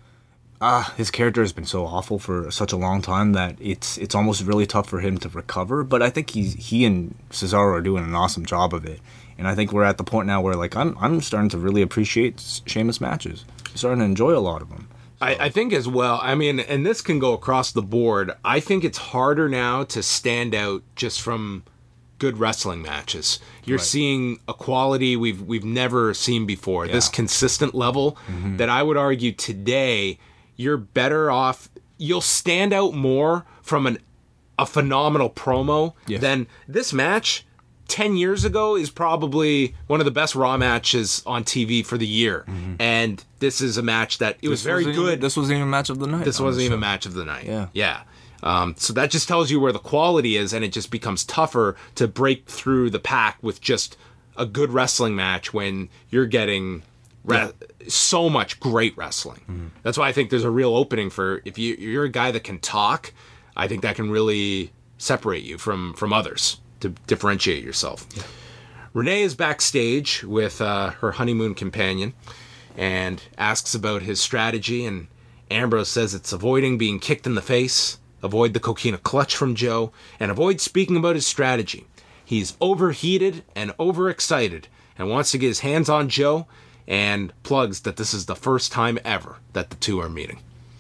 Ah, his character has been so awful for such a long time that it's it's almost really tough for him to recover. But I think he's he and Cesaro are doing an awesome job of it, and I think we're at the point now where like I'm I'm starting to really appreciate Sheamus matches. I'm starting to enjoy a lot of them. So. I, I think as well. I mean, and this can go across the board. I think it's harder now to stand out just from good wrestling matches. You're right. seeing a quality we've we've never seen before. Yeah. This consistent level mm-hmm. that I would argue today. You're better off. You'll stand out more from an a phenomenal promo yes. than this match. Ten years ago is probably one of the best Raw matches on T V for the year, mm-hmm. and this is a match that it this was very good. Even, this wasn't even a match of the night. This wasn't even a match of the night. Yeah, yeah. Um, so that just tells you where the quality is, and it just becomes tougher to break through the pack with just a good wrestling match when you're getting. Re- yeah. So much great wrestling. Mm-hmm. That's why I think there's a real opening for if you you're a guy that can talk. I think that can really separate you from from others to differentiate yourself. Yeah. Renee is backstage with uh, her honeymoon companion and asks about his strategy. And Ambrose says it's avoiding being kicked in the face, avoid the coquina clutch from Joe, and avoid speaking about his strategy. He's overheated and overexcited and wants to get his hands on Joe. And plugs that this is the first time ever that the two are meeting.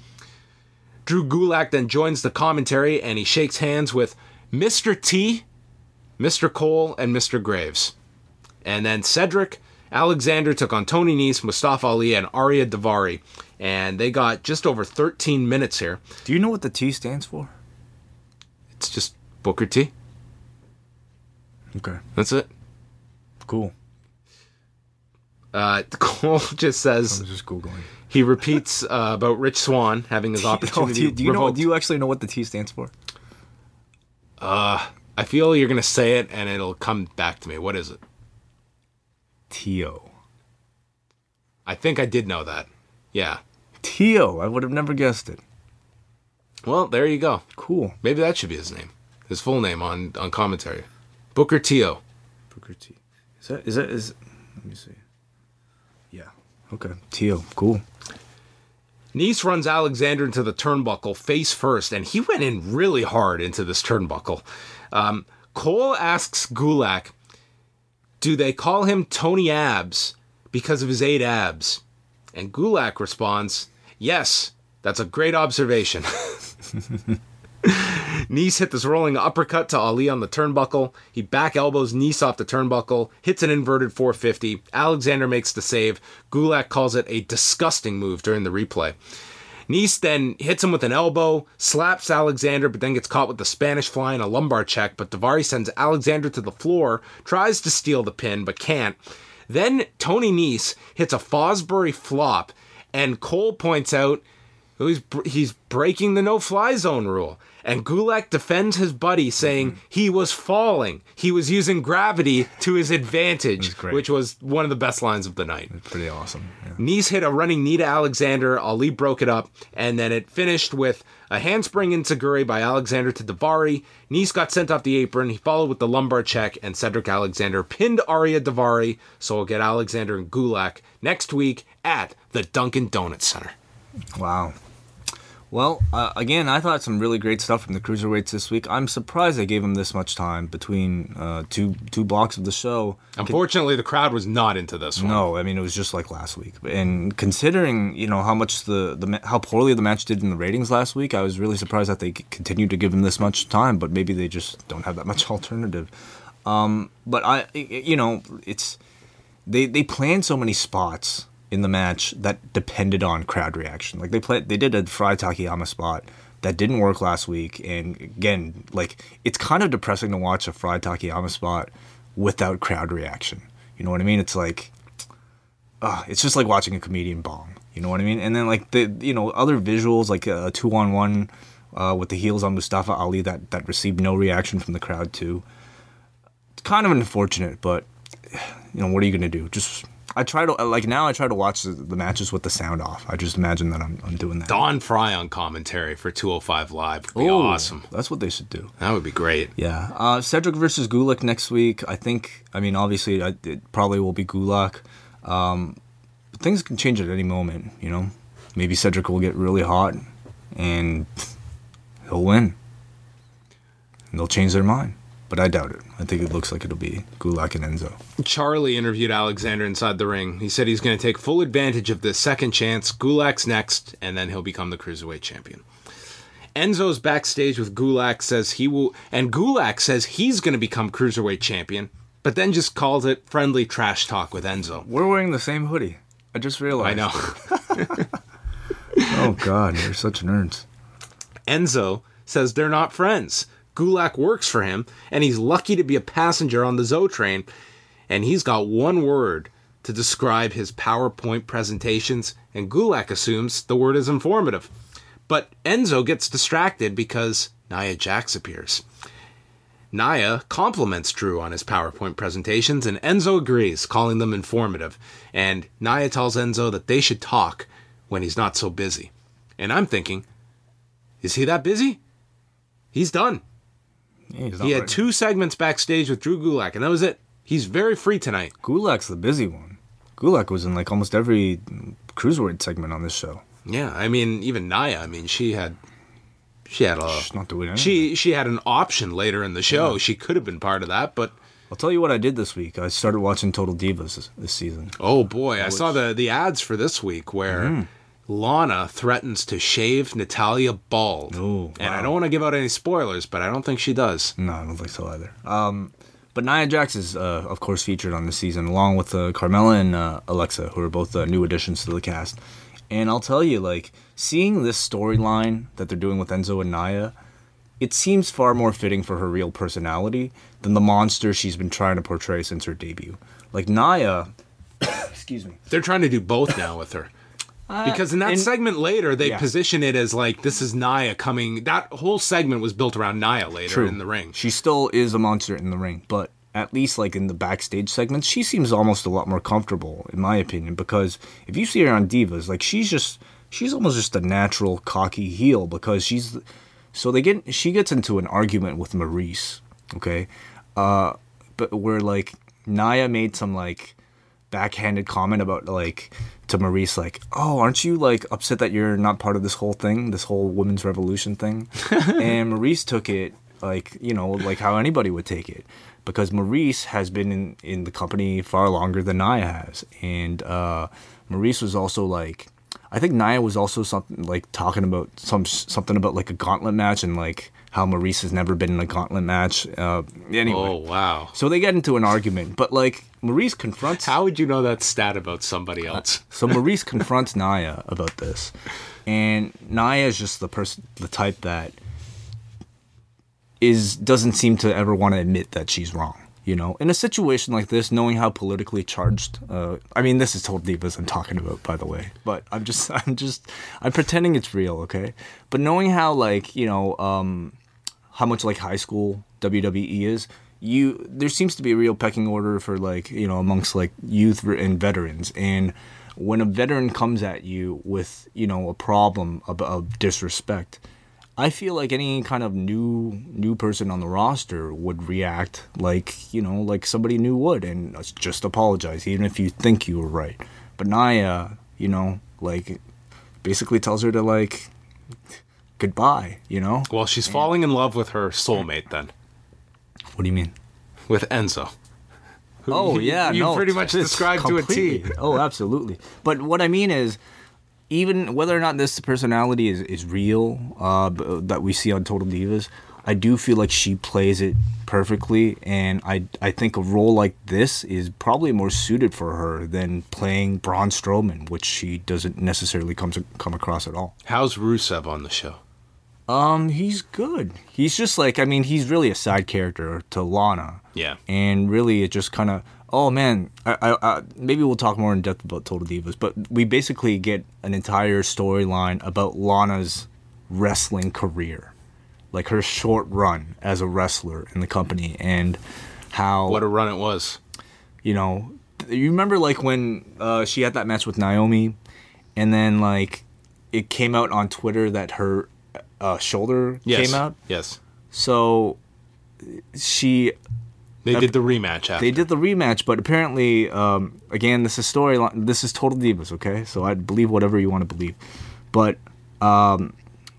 Drew Gulak then joins the commentary and he shakes hands with Mister T, Mister Cole, and Mister Graves. And then Cedric Alexander took on Tony Nese, Mustafa Ali, and Arya Daivari. And they got just over thirteen minutes here. Do you know what the T stands for? It's just Booker T. Okay. That's it. Cool. Uh, Cole just says. I was just Googling. He repeats uh, about Rich Swann having his opportunity. do you, do you know? Do you actually know what the T stands for? Uh, I feel you're gonna say it, and it'll come back to me. What is it? T O. I think I did know that. Yeah. T O. I would have never guessed it. Well, there you go. Cool. Maybe that should be his name. His full name on, on commentary. Booker T O. Booker T. Is that is that is? Let me see. Yeah. Okay. Teal. Cool. Nese runs Alexander into the turnbuckle face first, and he went in really hard into this turnbuckle. Um, Cole asks Gulak, do they call him Tony Abs because of his eight abs? And Gulak responds, yes, that's a great observation. Nese hit this rolling uppercut to Ali on the turnbuckle. He back elbows Nese off the turnbuckle, hits an inverted four fifty. Alexander makes the save. Gulak calls it a disgusting move during the replay. Nese then hits him with an elbow, slaps Alexander, but then gets caught with the Spanish fly and a lumbar check. But Daivari sends Alexander to the floor, tries to steal the pin, but can't. Then Tony Nese hits a Fosbury flop, and Cole points out he's, he's breaking the no-fly zone rule. And Gulak defends his buddy, saying mm-hmm. he was falling. He was using gravity to his advantage, was which was one of the best lines of the night. It's pretty awesome. Yeah. Nese hit a running knee to Alexander. Ali broke it up, and then it finished with a handspring enziguri by Alexander to Daivari. Nese got sent off the apron. He followed with the lumbar check, and Cedric Alexander pinned Arya Daivari. So we'll get Alexander and Gulak next week at the Dunkin' Donuts Center. Wow. Well, uh, again, I thought some really great stuff from the cruiserweights this week. I'm surprised they gave them this much time between uh, two two blocks of the show. Unfortunately, the crowd was not into this one. No, I mean it was just like last week. And considering you know how much the, the how poorly the match did in the ratings last week, I was really surprised that they continued to give them this much time. But maybe they just don't have that much alternative. Um, but I, you know, it's they they planned so many spots in the match that depended on crowd reaction. Like they played, they did a Fry Takayama spot that didn't work last week, and again, like it's kind of depressing to watch a Fry Takayama spot without crowd reaction. You know what I mean? It's like, uh, it's just like watching a comedian bomb. You know what I mean? And then like the you know other visuals like a two on one uh, with the heels on Mustafa Ali that that received no reaction from the crowd too. It's kind of unfortunate, but you know what are you gonna do? Just I try to like now. I try to watch the, the matches with the sound off. I just imagine that I'm, I'm doing that. Don Fry on commentary for two oh five Live would be Ooh, awesome. That's what they should do. That would be great. Yeah. Uh, Cedric versus Gulak next week. I think. I mean, obviously, I, it probably will be Gulak. Um, things can change at any moment. You know, maybe Cedric will get really hot, and he'll win, and they'll change their mind. But I doubt it. I think it looks like it'll be Gulak and Enzo. Charlie interviewed Alexander inside the ring. He said he's going to take full advantage of this second chance. Gulak's next, and then he'll become the Cruiserweight champion. Enzo's backstage with Gulak, says he will, and Gulak says he's going to become Cruiserweight champion, but then just calls it friendly trash talk with Enzo. We're wearing the same hoodie. I just realized. I know. Oh, God. You're such nerds. Enzo says they're not friends. Gulak works for him, and he's lucky to be a passenger on the Zo train, and he's got one word to describe his PowerPoint presentations, and Gulak assumes the word is informative. But Enzo gets distracted because Nia Jax appears. Nia compliments Drew on his PowerPoint presentations, and Enzo agrees, calling them informative, and Nia tells Enzo that they should talk when he's not so busy. And I'm thinking, is he that busy? He's done. Yeah, he had right. two segments backstage with Drew Gulak, and that was it. He's very free tonight. Gulak's the busy one. Gulak was in like almost every cruiserweight segment on this show. Yeah, I mean, even Nia. I mean, she had, she had a, She's not doing anything. She she had an option later in the show. Yeah. She could have been part of that, but I'll tell you what I did this week. I started watching Total Divas this, this season. Oh boy, I, I saw the the ads for this week where mm-hmm. Lana threatens to shave Natalya bald. Ooh, wow. And I don't want to give out any spoilers, but I don't think she does. No, I don't think so either. Um, but Nia Jax is, uh, of course, featured on this season, along with uh, Carmella and uh, Alexa, who are both uh, new additions to the cast. And I'll tell you, like, seeing this storyline that they're doing with Enzo and Nia, it seems far more fitting for her real personality than the monster she's been trying to portray since her debut. Like, Nia... excuse me. They're trying to do both now with her. Uh, because in that and, segment later, they yeah. position it as like, this is Nia coming. That whole segment was built around Nia later True. in the ring. She still is a monster in the ring, but at least like in the backstage segments, she seems almost a lot more comfortable, in my opinion, because if you see her on Divas, like she's just, she's almost just a natural cocky heel because she's, so they get, she gets into an argument with Maurice, okay? Uh, but where like Nia made some like backhanded comment about like, to Maurice, like, oh, aren't you, like, upset that you're not part of this whole thing, this whole women's revolution thing? And Maurice took it, like, you know, like how anybody would take it. Because Maurice has been in, in the company far longer than Nia has. And uh, Maurice was also, like, I think Nia was also something, like, talking about some something about, like, a gauntlet match and, like, how Maurice has never been in a gauntlet match. Uh, anyway. Oh, wow. So they get into an argument. But, like, Maurice confronts... How would you know that stat about somebody else? So Maurice confronts Nia about this. And Nia is just the person, the type that is doesn't seem to ever want to admit that she's wrong. You know, in a situation like this, knowing how politically charged, uh, I mean, this is Total Divas I'm talking about, by the way, but I'm just, I'm just, I'm pretending it's real, okay? But knowing how, like, you know, um, how much like high school W W E is, you, there seems to be a real pecking order for like, you know, amongst like youth and veterans. And when a veteran comes at you with, you know, a problem of, of disrespect, I feel like any kind of new new person on the roster would react like, you know, like somebody new would and just apologize, even if you think you were right. But Nia, you know, like, basically tells her to, like, goodbye, you know? Well, she's falling in love with her soulmate then, What do you mean? with Enzo. who Oh, you- yeah, you no. pretty much it's described to a T. completely- Oh, absolutely. But what I mean is, even whether or not this personality is, is real, uh, b- that we see on Total Divas, I do feel like she plays it perfectly, and I I think a role like this is probably more suited for her than playing Braun Strowman, which she doesn't necessarily come to, come across at all. How's Rusev on the show? Um, he's good. He's just like, I mean, he's really a side character to Lana. Yeah. And really, it just kind of, oh man, I, I, I, maybe we'll talk more in depth about Total Divas, but we basically get an entire storyline about Lana's wrestling career, like her short run as a wrestler in the company, and how What a run it was. you know, you remember like when uh, she had that match with Naomi, and then like it came out on Twitter that her uh, shoulder Yes. came out. Yes. So she They did the rematch after. they did the rematch, but apparently, um, again, this is storyline. This is Total Divas, okay? So I believe whatever you want to believe, but um,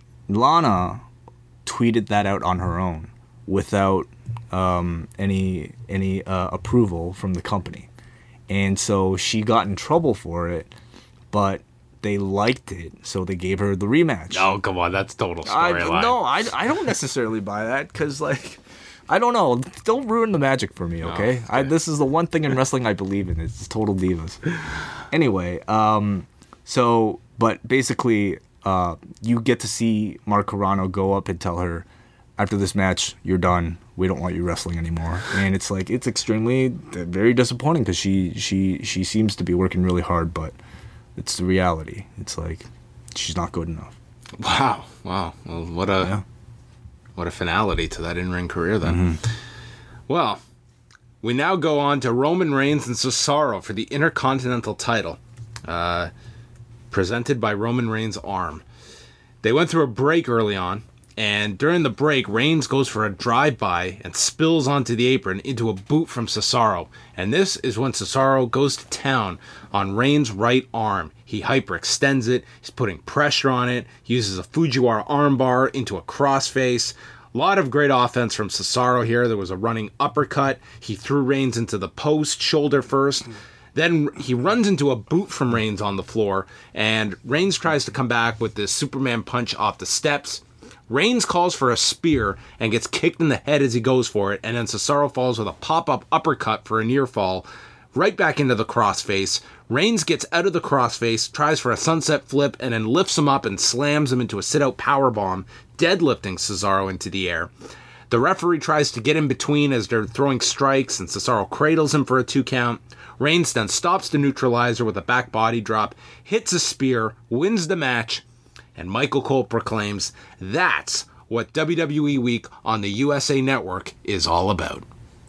Lana tweeted that out on her own without um, any any uh, approval from the company, and so she got in trouble for it. But they liked it, so they gave her the rematch. Oh, come on. That's total I, storyline. no, I, I don't necessarily buy that because, like, I don't know. Don't ruin the magic for me, okay? I, this is the one thing in wrestling I believe in. It's Total Divas. Anyway, um, so, but basically, uh, you get to see Mark Carrano go up and tell her, after this match, you're done. We don't want you wrestling anymore. And it's like, it's extremely, very disappointing because she, she, she seems to be working really hard, but it's the reality. It's like, she's not good enough. Wow. Wow. Well, what a Yeah. what a finality to that in-ring career then. Well, we now go on to Roman Reigns and Cesaro for the Intercontinental title, uh, presented by Roman Reigns' arm. They went through a break early on, and during the break, Reigns goes for a drive-by and spills onto the apron into a boot from Cesaro. And this is when Cesaro goes to town on Reigns' right arm. He hyperextends it, he's putting pressure on it, he uses a Fujiwara armbar into a crossface. A lot of great offense from Cesaro here. There was a running uppercut. He threw Reigns into the post, shoulder first. Then he runs into a boot from Reigns on the floor, and Reigns tries to come back with this Superman punch off the steps. Reigns calls for a spear and gets kicked in the head as he goes for it, and then Cesaro falls with a pop-up uppercut for a near fall, right back into the crossface. Reigns gets out of the crossface, tries for a sunset flip, and then lifts him up and slams him into a sit-out powerbomb, deadlifting Cesaro into the air. The referee tries to get in between as they're throwing strikes, and Cesaro cradles him for a two count. Reigns then stops the neutralizer with a back body drop, hits a spear, wins the match, and Michael Cole proclaims, "That's what W W E Week on the U S A Network is all about."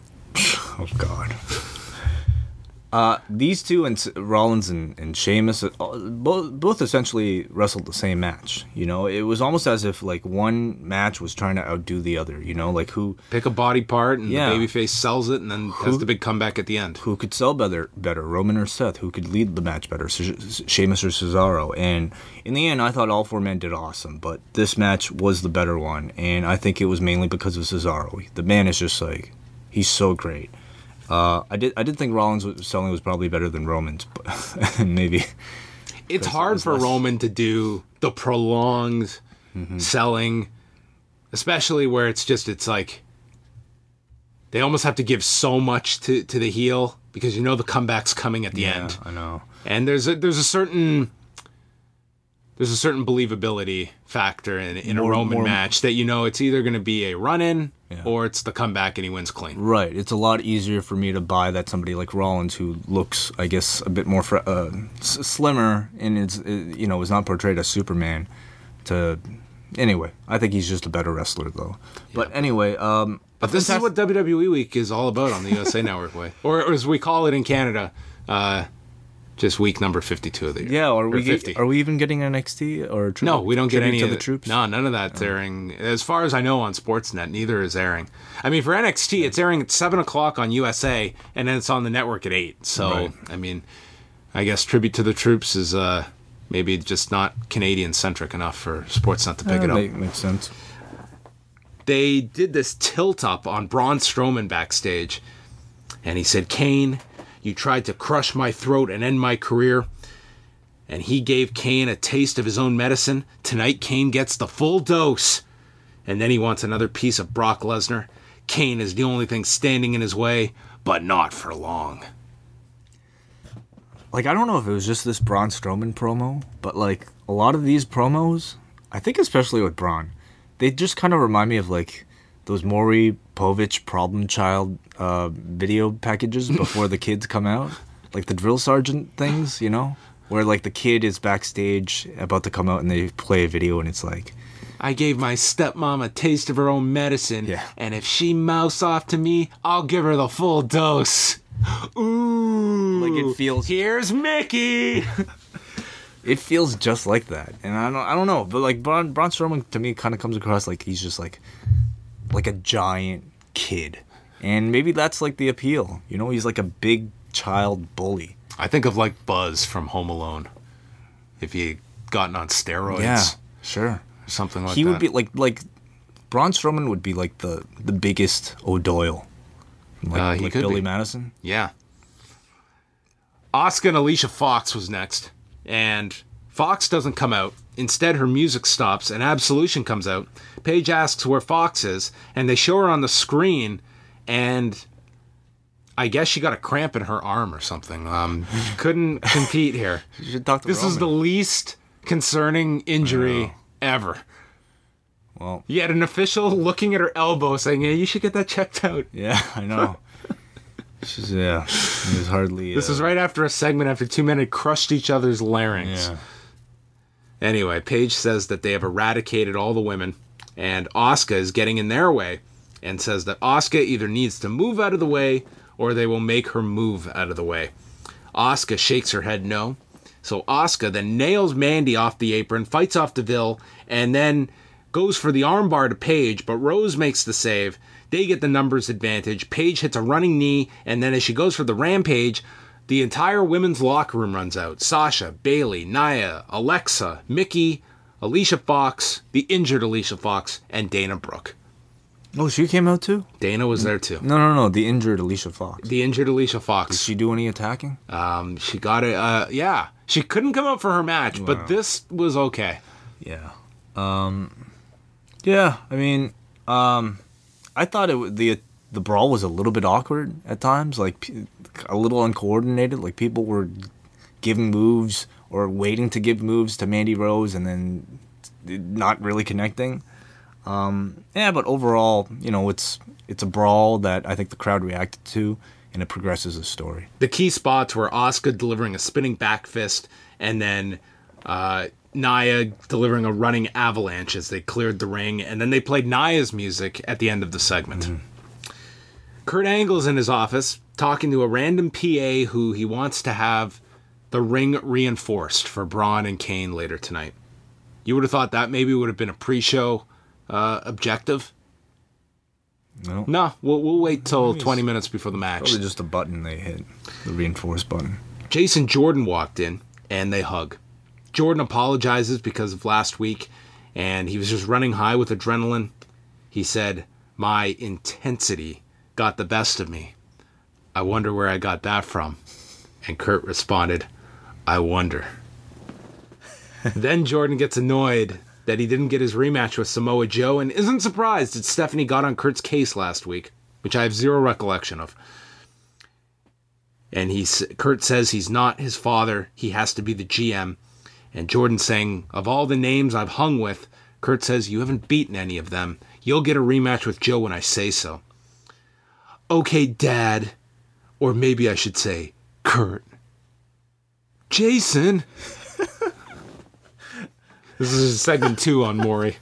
Oh, God. Uh, these two, and S- Rollins and, and Sheamus, uh, both, both essentially wrestled the same match. You know, it was almost as if, like, one match was trying to outdo the other. You know, like who Pick a body part, and Yeah. the babyface sells it, and then has the big comeback at the end. who could sell better, better, Roman or Seth? Who could lead the match better, Se- Sheamus or Cesaro? And in the end, I thought all four men did awesome, but this match was the better one, and I think it was mainly because of Cesaro. The man is just like, he's so great. Uh, I did I did think Rollins was, selling was probably better than Roman's, but maybe. It's Because it hard was for less- Roman to do the prolonged selling, especially where it's just, it's like, they almost have to give so much to, to the heel because you know the comeback's coming at the end. I know. And there's a, there's a certain there's a certain believability factor in, in More- a Roman more- match that you know it's either going to be a run-in Yeah. or it's the comeback and he wins clean. Right. It's a lot easier for me to buy that somebody like Rollins, who looks, I guess, a bit more fr- uh, s- slimmer and is, uh, you know, is not portrayed as Superman. To anyway, I think he's just a better wrestler, though. But anyway, um, But this is what W W E Week is all about on the U S A Network way, or, or as we call it in Canada, uh, just week number fifty-two of the year. yeah. Are or we fifty. get, are we even getting N X T or tri- No, we don't get tribute any to of the it. troops? No, none of that's airing. As far as I know on Sportsnet, neither is airing. I mean, for N X T, it's airing at seven o'clock on U S A, and then it's on the network at eight. So, Right. I mean, I guess tribute to the troops is uh, Maybe just not Canadian-centric enough for Sportsnet to pick Yeah, it up. make, makes sense. They did this tilt-up on Braun Strowman backstage, and he said, Kane, you tried to crush my throat and end my career, and he gave Kane a taste of his own medicine. Tonight, Kane gets the full dose. And then he wants another piece of Brock Lesnar. Kane is the only thing standing in his way, but not for long. Like, I don't know if it was just this Braun Strowman promo, but, like, a lot of these promos, I think especially with Braun, they just kind of remind me of, like, those Maury Povich Problem Child uh, video packages before the kids come out. Like the drill sergeant things, you know? Where, like, the kid is backstage about to come out and they play a video and it's like... I gave my stepmom a taste of her own medicine, yeah. and if she mouths off to me, I'll give her the full dose. Ooh, like it feels. Here's Mickey. It feels just like that, and I don't, I don't know, but like Braun, Braun Strowman to me kind of comes across like he's just like, like a giant kid, and maybe that's like the appeal. You know, he's like a big child bully. I think of like Buzz from Home Alone, if he had gotten on steroids. Yeah, sure. Something like he that. He would be like like Braun Strowman would be like the the biggest O'Doyle, like, uh, he like could Billy be. Madison. Yeah. Asuka and Alicia Fox was next, and Fox doesn't come out. Instead, her music stops, and Absolution comes out. Paige asks where Fox is, and they show her on the screen, and I guess she got a cramp in her arm or something. Um, couldn't compete here. You should talk to This Roman. is the least concerning injury ever. Well, you had an official looking at her elbow saying, "Yeah, you should get that checked out." Yeah, I know. She's yeah. It was hardly. This uh, was right after a segment after two men had crushed each other's larynx. Yeah. Anyway, Paige says that they have eradicated all the women, and Asuka is getting in their way, and says that Asuka either needs to move out of the way or they will make her move out of the way. Asuka shakes her head no. So Asuka then nails Mandy off the apron, fights off Deville, and then goes for the armbar to Paige, but Rose makes the save. They get the numbers advantage. Paige hits a running knee, and then as she goes for the rampage, the entire women's locker room runs out. Sasha, Bayley, Nia, Alexa, Mickey, Alicia Fox, the injured Alicia Fox, and Dana Brooke. Oh, she came out too? Dana was there too. No, no, no. The injured Alicia Fox. The injured Alicia Fox. Did she do any attacking? Um, she got it. Uh, yeah, she couldn't come out for her match, wow. but this was okay. Yeah. Um. Yeah. I mean, um, I thought it the the brawl was a little bit awkward at times, like a little uncoordinated. Like people were giving moves or waiting to give moves to Mandy Rose and then not really connecting. Um, yeah, but overall, you know, it's it's a brawl that I think the crowd reacted to, and it progresses the story. The key spots were Asuka delivering a spinning back fist, and then uh, Nia delivering a running avalanche as they cleared the ring, and then they played Nia's music at the end of the segment. Mm. Kurt Angle's in his office talking to a random P A who he wants to have the ring reinforced for Braun and Kane later tonight. You would have thought that maybe would have been a pre-show Uh, objective? No. No, we'll, we'll wait till twenty minutes before the match. Probably just a button they hit, the reinforce button. Jason Jordan walked in, and they hug. Jordan apologizes because of last week, and he was just running high with adrenaline. He said, "My intensity got the best of me. I wonder where I got that from." And Kurt responded, "I wonder." Then Jordan gets annoyed that he didn't get his rematch with Samoa Joe and isn't surprised that Stephanie got on Kurt's case last week, which I have zero recollection of. And he, Kurt says he's not his father, he has to be the G M. And Jordan saying, of all the names I've hung with, Kurt says, you haven't beaten any of them. You'll get a rematch with Joe when I say so. Okay, Dad. Or maybe I should say, Kurt. Jason... This is segment two on Maury.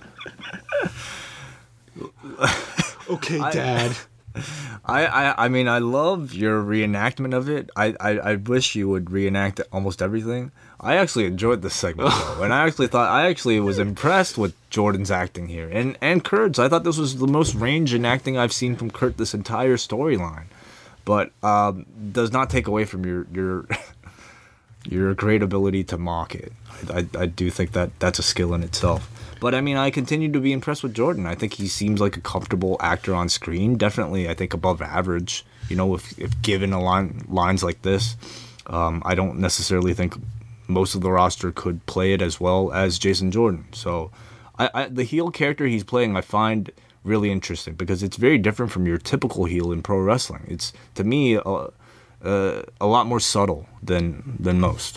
Okay, Dad. I, I, I mean, I love your reenactment of it. I, I, I wish you would reenact almost everything. I actually enjoyed this segment, though. And I actually thought, I actually was impressed with Jordan's acting here. And, and Kurt's. I thought this was the most range in acting I've seen from Kurt this entire storyline. But um, does not take away from your... your your great ability to mock it. I, I, I do think that that's a skill in itself. But I mean, I continue to be impressed with Jordan. I think he seems like a comfortable actor on screen. Definitely, I think above average. You know, if if given a line lines like this, um, I don't necessarily think most of the roster could play it as well as Jason Jordan. So, I, I the heel character he's playing, I find really interesting because it's very different from your typical heel in pro wrestling. It's to me uh, uh, a lot more subtle than than most.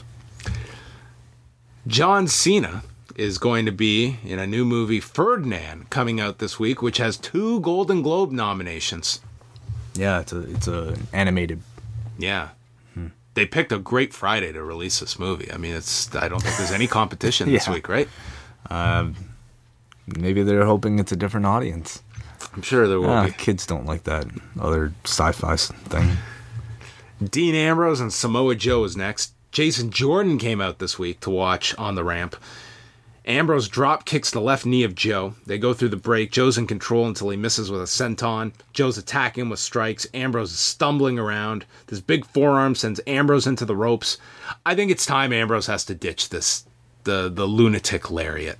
John Cena is going to be in a new movie, Ferdinand, coming out this week, which has two Golden Globe nominations. Yeah, it's a it's a animated. Yeah. Hmm. They picked a great Friday to release this movie. I mean, it's I don't think there's any competition this yeah. week, right? Um, maybe they're hoping it's a different audience. I'm sure there will ah, be. Kids don't like that other sci-fi thing. Dean Ambrose and Samoa Joe is next. Jason Jordan came out this week to watch on the ramp. Ambrose drop kicks the left knee of Joe. They go through the break. Joe's in control until he misses with a senton. Joe's attacking him with strikes. Ambrose is stumbling around. This big forearm sends Ambrose into the ropes. I think it's time Ambrose has to ditch this, the, the lunatic lariat.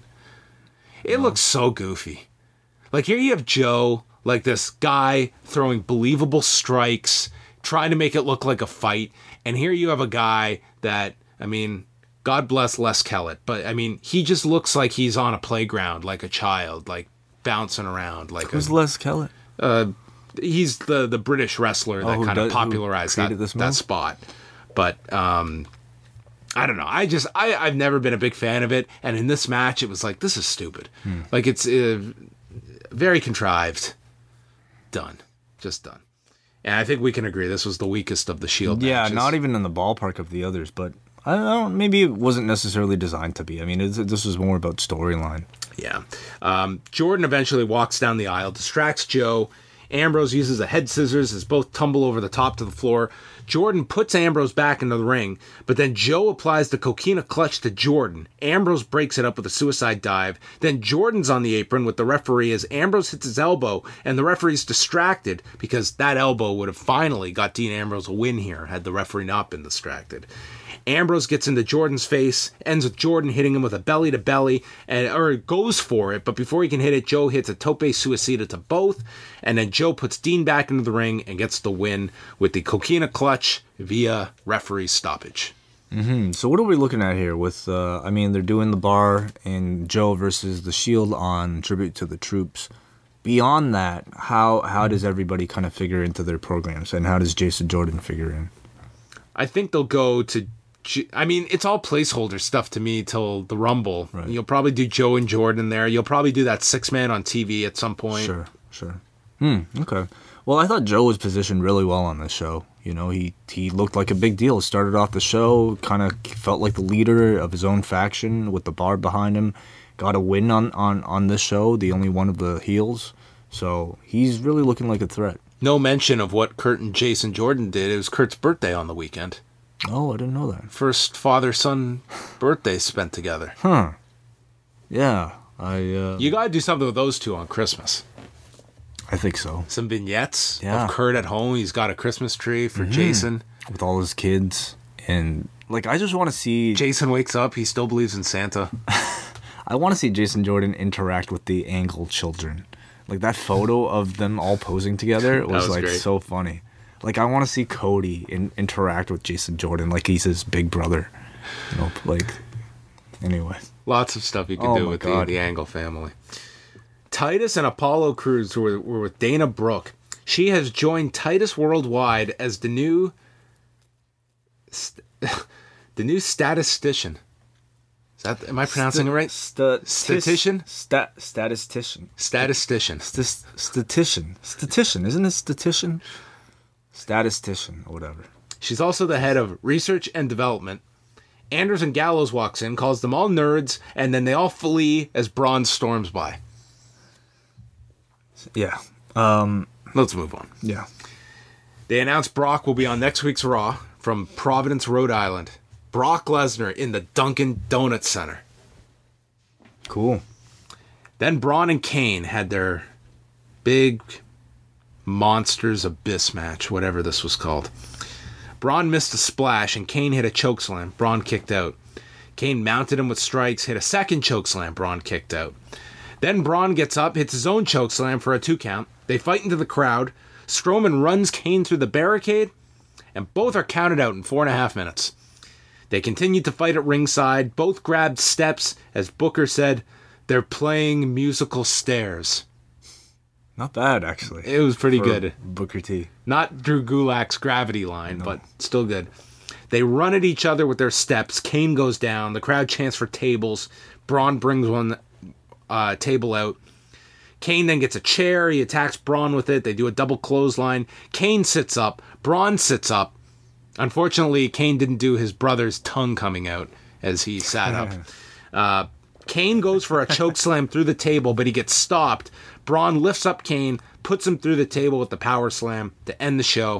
It looks so goofy. Like, here you have Joe, like this guy throwing believable strikes, trying to make it look like a fight. And here you have a guy that, I mean, God bless Les Kellett, but I mean, he just looks like he's on a playground, like a child, like bouncing around. Like Who's a, Les Kellett? Uh, he's the, the British wrestler that oh, kind of does, popularized that, that spot. But um, I don't know. I just, I, I've never been a big fan of it. And in this match, it was like, this is stupid. Hmm. Like, it's uh, very contrived. Done. Just done. And I think we can agree this was the weakest of the Shield yeah, matches. not even in the ballpark of the others, but I don't know, maybe it wasn't necessarily designed to be. I mean, it's, this was more about storyline. Yeah. Um, Jordan eventually walks down the aisle, distracts Joe. Ambrose uses a head scissors as both tumble over the top to the floor. Jordan puts Ambrose back into the ring, but then Joe applies the coquina clutch to Jordan. Ambrose breaks it up with a suicide dive. Then Jordan's on the apron with the referee as Ambrose hits his elbow, and the referee's distracted because that elbow would have finally got Dean Ambrose a win here had the referee not been distracted. Ambrose gets into Jordan's face, ends with Jordan hitting him with a belly to belly, and or goes for it, but before he can hit it, Joe hits a tope suicida to both, and then Joe puts Dean back into the ring and gets the win with the coquina clutch via referee stoppage. Mm-hmm. So what are we looking at here with, uh, I mean, they're doing the bar and Joe versus the Shield on Tribute to the Troops. Beyond that, how how does everybody kind of figure into their programs, and how does Jason Jordan figure in? I think they'll go to I mean, it's all placeholder stuff to me till the Rumble. Right. You'll probably do Joe and Jordan there. You'll probably do that six-man on T V at some point. Sure, sure. Hmm, okay. Well, I thought Joe was positioned really well on this show. You know, he, he looked like a big deal. Started off the show, kind of felt like the leader of his own faction with the bar behind him. Got a win on, on, on this show, the only one of the heels. So he's really looking like a threat. No mention of what Kurt and Jason Jordan did. It was Kurt's birthday on the weekend. Oh, I didn't know that. First father-son birthday spent together. Huh. Yeah. I. Uh, you gotta do something with those two on Christmas. I think so. Some vignettes yeah. of Kurt at home. He's got a Christmas tree for mm-hmm. Jason. With all his kids. And, like, I just want to see... Jason wakes up. He still believes in Santa. I want to see Jason Jordan interact with the Angle children. Like, that photo of them all posing together was, was like, great. So funny. Like, I want to see Cody in, interact with Jason Jordan like he's his big brother. You know, like, anyway. Lots of stuff you can oh do with the, the Angle family. Titus and Apollo Crews were, were with Dana Brooke. She has joined Titus Worldwide as the new st- the new statistician. Is that, am I pronouncing St- it right? St- statistician? Stat- statistician. Statistician. St- statistician. Statistician. Isn't it statistician? Statistician or whatever. She's also the head of research and development. Anderson Gallows walks in, calls them all nerds, and then they all flee as Braun storms by. Yeah. Um, Let's move on. Yeah. They announced Brock will be on next week's Raw from Providence, Rhode Island. Brock Lesnar in the Dunkin' Donuts Center. Cool. Then Braun and Kane had their big Monsters Abyss match, whatever this was called. Braun missed a splash, and Kane hit a chokeslam. Braun kicked out. Kane mounted him with strikes, hit a second chokeslam. Braun kicked out. Then Braun gets up, hits his own chokeslam for a two count. They fight into the crowd. Strowman runs Kane through the barricade, and both are counted out in four and a half minutes. They continued to fight at ringside. Both grabbed steps. As Booker said, they're playing musical stairs. Not bad, actually. It was pretty for good. Booker T. Not Drew Gulak's gravity line, No. but still good. They run at each other with their steps. Kane goes down. The crowd chants for tables. Braun brings one uh, table out. Kane then gets a chair. He attacks Braun with it. They do a double clothesline. Kane sits up. Braun sits up. Unfortunately, Kane didn't do his brother's tongue coming out as he sat up. Uh, Kane goes for a choke slam through the table, but he gets stopped. Braun lifts up Kane, puts him through the table with the power slam to end the show.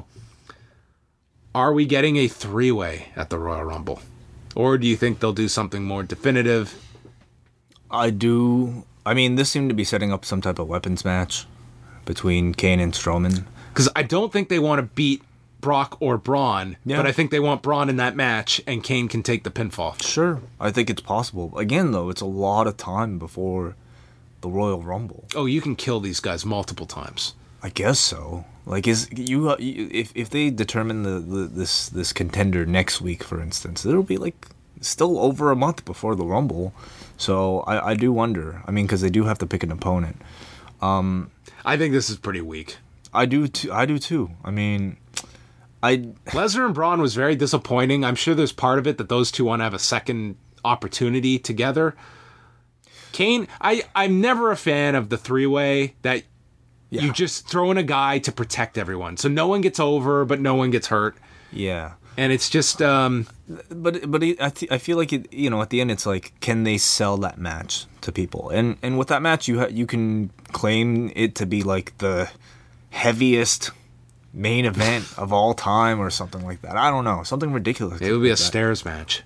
Are we getting a three-way at the Royal Rumble? Or do you think they'll do something more definitive? I do. I mean, this seemed to be setting up some type of weapons match between Kane and Strowman. Because I don't think they want to beat Brock or Braun, Yeah. but I think they want Braun in that match, and Kane can take the pinfall. Sure. I think it's possible. Again, though, it's a lot of time before the Royal Rumble. Oh, you can kill these guys multiple times. I guess so. Like, is you uh, you- if if they determine the, the this this contender next week, for instance, it'll be like still over a month before the Rumble. So I, I do wonder. I mean, because they do have to pick an opponent. I think this is pretty weak. I do too. I do too. I mean, I Lesnar and Braun was very disappointing. I'm sure there's part of it that those two want to have a second opportunity together. Kane, I, I'm never a fan of the three-way that Yeah. you just throw in a guy to protect everyone. So no one gets over, but no one gets hurt. yeah. And it's just, um, But but it, I th- I feel like it, you know, at the end it's like, can they sell that match to people? And and with that match, you ha- you can claim it to be like the heaviest main event of all time or something like that. I don't know, something ridiculous. it would be a like that. stairs match.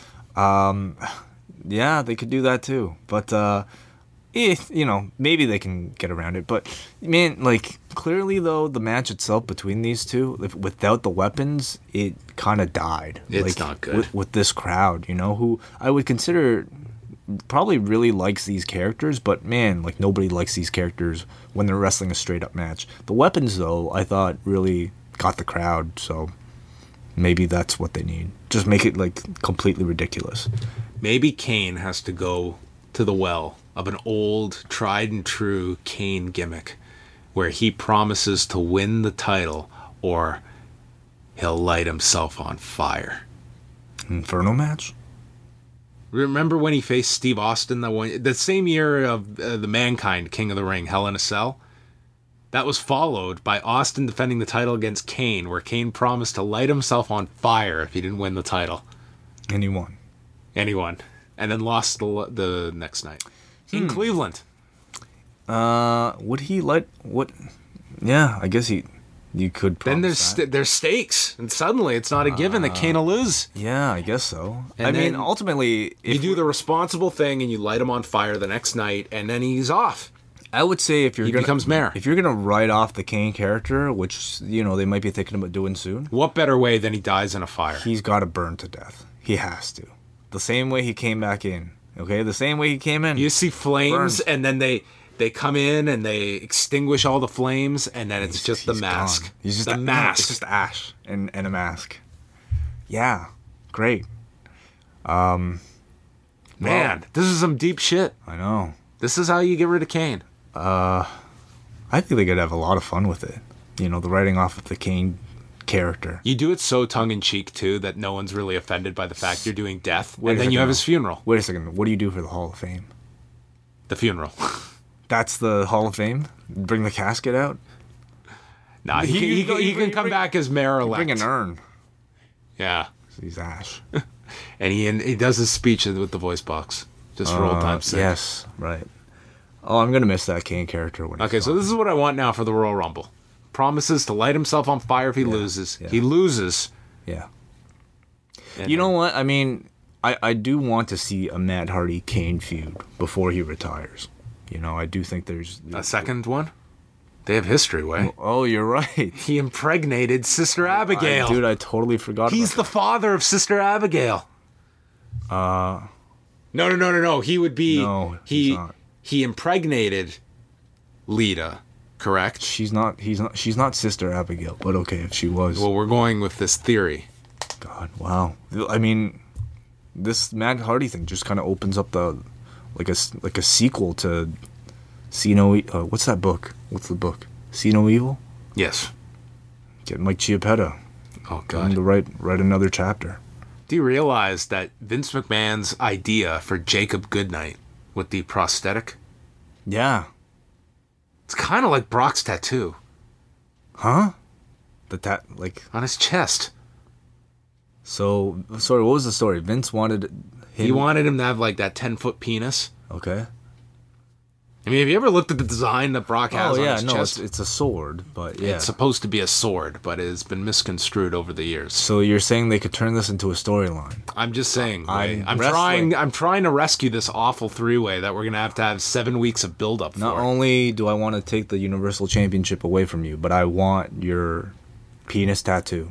Yeah, they could do that too. But uh, if you know, maybe they can get around it. But man, like clearly though, the match itself between these two, if, without the weapons, it kind of died. It's like, not good. with, with this crowd. You know, who I would consider probably really likes these characters, but man, like nobody likes these characters when they're wrestling a straight up match. The weapons though, I thought really got the crowd. So maybe that's what they need. Just make it like completely ridiculous. Maybe Kane has to go to the well of an old, tried and true Kane gimmick where he promises to win the title or he'll light himself on fire. Inferno match. Remember when he faced Steve Austin the one the same year of uh, the Mankind King of the Ring, Hell in a Cell? That was followed by Austin defending the title against Kane, where Kane promised to light himself on fire if he didn't win the title. And he won. And he won. And then lost the the next night. In Hmm. Cleveland. Uh, would he let what? Yeah, I guess he. You could. Then there's promise that. st- there's stakes, and suddenly it's not a given that Kane will lose. Yeah, I guess so. And I mean, then ultimately, if You do the responsible thing and you light him on fire the next night, and then he's off. I would say if you're He gonna, becomes mayor. If you're gonna write off the Kane character, which you know they might be thinking about doing soon, What better way than he dies in a fire? he's got to burn to death. He has to. The same way he came back in. Okay, the same way he came in. You see flames, Burns. and then they they come in and they extinguish all the flames, and then it's He's- just the he's mask. gone. He's just the a, no, mask. it's just ash and, and a mask. Yeah, great. Um, Man, this is some deep shit. I know. This is how you get rid of Kane. I think they could have a lot of fun with it. You know, the writing off of the Kane character. You do it so tongue in cheek too that no one's really offended by the fact you're doing death, Wait and a then you second have now. his funeral. Wait a second. What do you do for the Hall of Fame? The funeral. That's the Hall of Fame? Bring the casket out? Nah, he, You- can- you he, go- can- he you can bring- come bring- back as mayor elect. Bring an urn. Yeah, He's ash. and he and he does his speech with the voice box just for old Uh, times' sake. Yes, right. Oh, I'm going to miss that Kane character. When Okay, he's so gone. this is what I want now for the Royal Rumble. Promises to light himself on fire if he loses. yeah. He loses. Yeah. and You know what? I mean, I, I do want to see a Matt Hardy Kane feud before he retires. You know, I do think there's a second one. They have history, Way. Oh, you're right. He impregnated Sister Abigail. I, dude, I totally forgot He's about the father of Sister Abigail. that. Uh, No, no, no, no, no. He would be... No, he he's not. He impregnated Lita, correct? she's not, he's not, she's not Sister Abigail, but okay, if she was. Well, we're going with this theory. God, wow. I mean, this Matt Hardy thing just kind of opens up the, like a, s- like a sequel to See No, E- uh, what's that book? What's the book? See No Evil? Yes. Get Mike Chiappetta. Oh, Get him God. to write, write another chapter. Do you realize that Vince McMahon's idea for Jacob Goodnight with the prosthetic, Yeah. it's kind of like Brock's tattoo Huh? The tat, like, on his chest. so, sorry, what was the story? Vince wanted him. He wanted him to have like that ten-foot penis. Okay. I mean, have you ever looked at the design that Brock has Oh, on yeah, his no, chest? it's, it's a sword, but yeah. It's supposed to be a sword, but it has been misconstrued over the years. So you're saying they could turn this into a storyline? I'm just saying, I'm Way. I'm wrestling- trying. I'm trying to rescue this awful three-way that we're gonna have to have seven weeks of build-up for. Not only do I want to take the Universal Championship away from you, but I want your penis tattoo.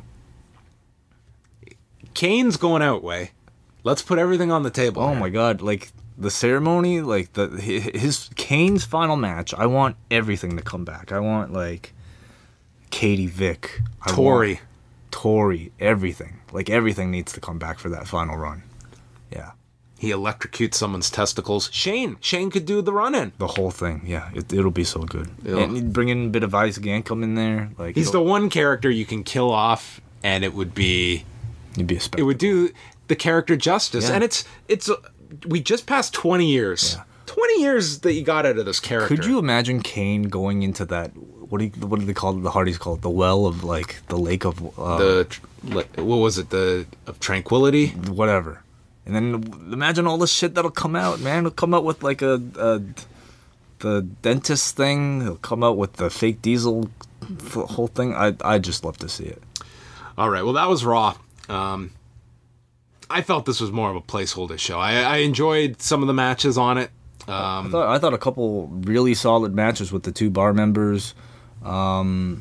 Kane's going out, Way. Let's put everything on the table. Oh here. my god, like the ceremony, like the hi- his Kane's final match, I want everything to come back. I want like Katie Vick, I Tori. want Tori, everything. Like everything needs to come back for that final run. Yeah. He electrocutes someone's testicles. Shane. Shane could do the run-in. The whole thing, yeah, it, it'll be so good. Yeah. And you'd bring in a bit of Ice Gankum in there, like He's the it'll- one character you can kill off, and it would be it'd be a it spectacle. would do the character justice. Yeah. And it's it's uh, we just passed twenty years. Yeah. twenty years that you got out of this character. Could you imagine Kane going into that? What do you, what do they call it? The Hardys call it the well of like the lake of uh, the tr- like, what was it? The of tranquility. whatever. And then imagine all the shit that'll come out, man. It'll come out with like a, a the dentist thing. It'll come out with the fake diesel f- whole thing. I I just love to see it. All right. Well, that was Raw. Um, I felt this was more of a placeholder show. I, I enjoyed some of the matches on it. Um, I thought I thought a couple really solid matches with the two bar members. Um,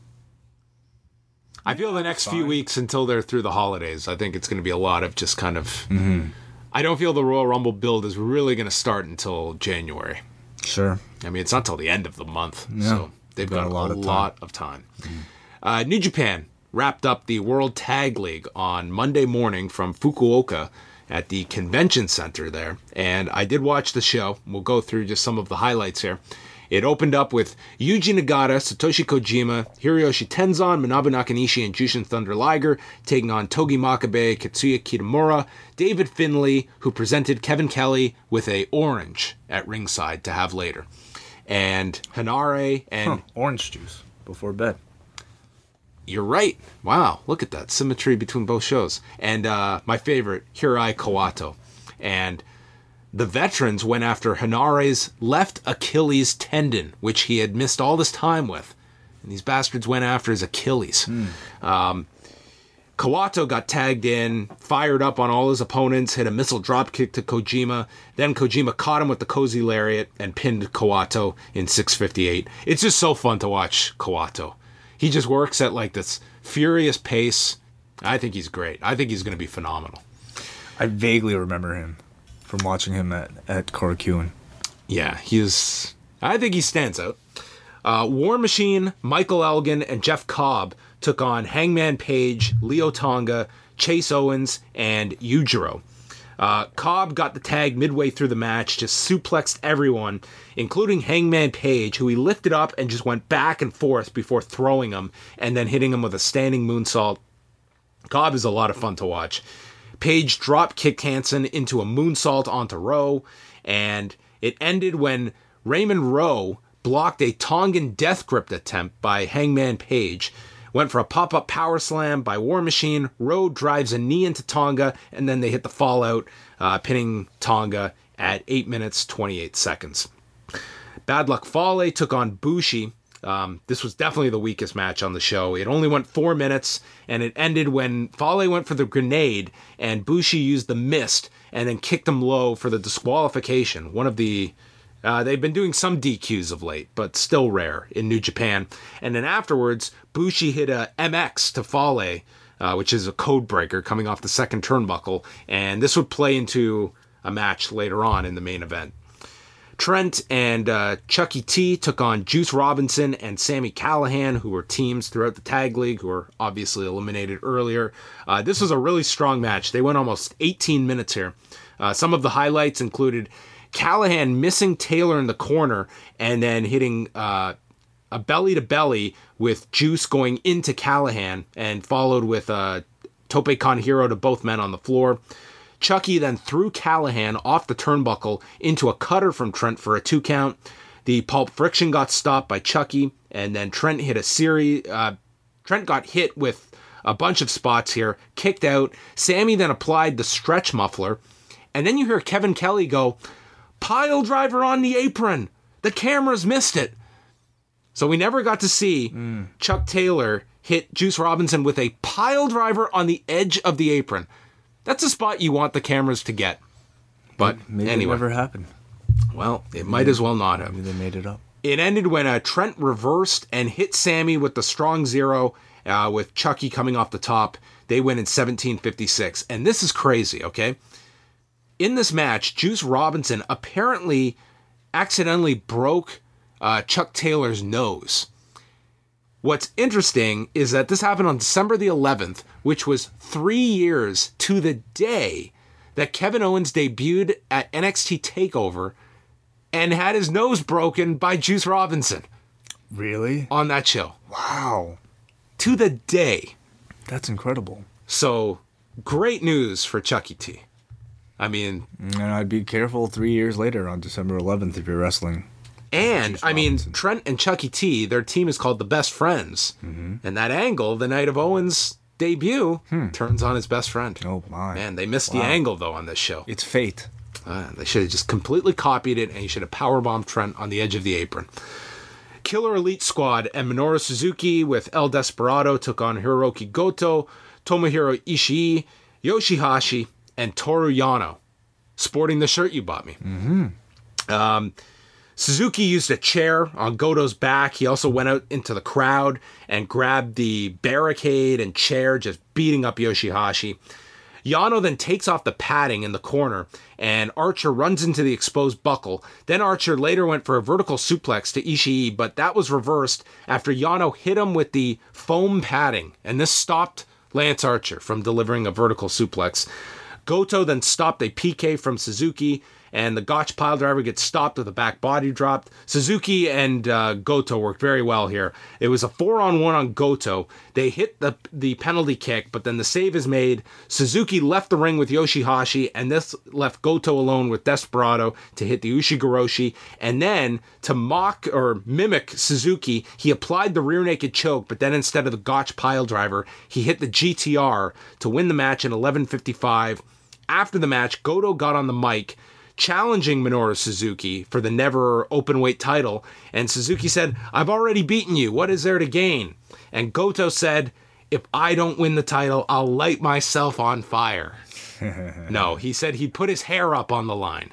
I feel the next few fine. weeks until they're through the holidays, I think it's going to be a lot of just kind of. Mm-hmm. I don't feel the Royal Rumble build is really going to start until January. sure. I mean, it's not till the end of the month, Yeah. so they've got, a lot, of, lot of time. Uh, New Japan wrapped up the World Tag League on Monday morning from Fukuoka at the convention center there, and I did watch the show. We'll go through just some of the highlights here. It opened up with Yuji Nagata, Satoshi Kojima, Hiroyoshi Tenzan, Manabu Nakanishi, and Jushin Thunder Liger taking on Togi Makabe, Katsuya Kitamura, David Finlay, who presented Kevin Kelly with a orange at ringside to have later. And Hanare and... Huh, orange juice before bed. You're right. Wow, look at that symmetry between both shows. And uh, my favorite, Hirai Kawato. And the veterans went after Hanare's left Achilles tendon, which he had missed all this time with. And these bastards went after his Achilles. Um, Kawato got tagged in, fired up on all his opponents, hit a missile dropkick to Kojima. Then Kojima caught him with the cozy lariat and pinned Kawato in six fifty-eight. It's just so fun to watch Kawato. He just works at like this furious pace. I think he's great. I think he's going to be phenomenal. I vaguely remember him from watching him at at Korakuen. Yeah, he's. I think he stands out. Uh, War Machine, Michael Elgin, and Jeff Cobb took on Hangman Page, Leo Tonga, Chase Owens, and Yujiro. Uh, Cobb got the tag midway through the match, just suplexed everyone, including Hangman Page, who he lifted up and just went back and forth before throwing him and then hitting him with a standing moonsault. Cobb is a lot of fun to watch. Page drop kicked Hansen into a moonsault onto Rowe, and it ended when Raymond Rowe blocked a Tongan death grip attempt by Hangman Page. Went for a pop-up power slam by War Machine. Rowe drives a knee into Tonga, and then they hit the fallout, uh, pinning Tonga at eight minutes, twenty-eight seconds. Bad Luck Fale took on Bushi. Um, this was definitely the weakest match on the show. It only went four minutes, and it ended when Fale went for the grenade, and Bushi used the mist, and then kicked him low for the disqualification. One of the Uh, they've been doing some D Qs of late, but still rare in New Japan. And then afterwards, Bushi hit a M X to Fale, uh, which is a code breaker coming off the second turnbuckle. And this would play into a match later on in the main event. Trent and uh, Chucky T took on Juice Robinson and Sami Callihan, who were teams throughout the tag league, who were obviously eliminated earlier. Uh, this was a really strong match. They went almost eighteen minutes here. Uh, some of the highlights included Callahan missing Taylor in the corner and then hitting uh, a belly-to-belly with Juice going into Callahan, and followed with a Tope Con Hero to both men on the floor. Chucky then threw Callahan off the turnbuckle into a cutter from Trent for a two count. The Pulp Friction got stopped by Chucky, and then Trent hit a series. Uh, Trent got hit with a bunch of spots here, kicked out. Sammy then applied the stretch muffler, and then you hear Kevin Kelly go, "Pile driver on the apron. The cameras missed it." So we never got to see mm. Chuck Taylor hit Juice Robinson with a pile driver on the edge of the apron. That's a spot you want the cameras to get. But maybe anyway. It never happened. Well, it might as well not have. Maybe they made it up. It ended when uh, Trent reversed and hit Sammy with the strong zero, uh, with Chucky coming off the top. They win in seventeen fifty-six. And this is crazy, okay? In this match, Juice Robinson apparently accidentally broke uh, Chuck Taylor's nose. What's interesting is that this happened on December the eleventh, which was three years to the day that Kevin Owens debuted at N X T TakeOver and had his nose broken by Juice Robinson. Really? On that show. Wow. To the day. That's incredible. So, great news for Chucky T. I mean... And I'd be careful three years later on December eleventh if you're wrestling. And, I mean, Trent and Chucky T, their team is called the Best Friends. Mm-hmm. And that angle, the night of Owens' debut, hmm. turns on his best friend. Oh, my. Man, they missed wow. the angle, though, on this show. It's fate. Uh, they should have just completely copied it, and you should have powerbombed Trent on the edge of the apron. Killer Elite Squad and Minoru Suzuki with El Desperado took on Hiroki Goto, Tomohiro Ishii, Yoshihashi, and Toru Yano, sporting the shirt you bought me. Mm-hmm. Um... Suzuki used a chair on Goto's back. He also went out into the crowd and grabbed the barricade and chair, just beating up Yoshihashi. Yano then takes off the padding in the corner, and Archer runs into the exposed buckle. Then Archer later went for a vertical suplex to Ishii, but that was reversed after Yano hit him with the foam padding, and this stopped Lance Archer from delivering a vertical suplex. Goto then stopped a P K from Suzuki, and the Gotch piledriver gets stopped with a back body drop. Suzuki and uh, Goto worked very well here. It was a four-on-one on Goto. They hit the the penalty kick, but then the save is made. Suzuki left the ring with Yoshihashi, and this left Goto alone with Desperado to hit the Ushigoroshi. And then, to mock or mimic Suzuki, he applied the rear naked choke, but then instead of the Gotch piledriver, he hit the G T R to win the match in eleven fifty-five. After the match, Goto got on the mic, challenging Minoru Suzuki for the never openweight title, and Suzuki said, "I've already beaten you, what is there to gain?" And Goto said, "If I don't win the title, I'll light myself on fire." No, he said he'd put his hair up on the line.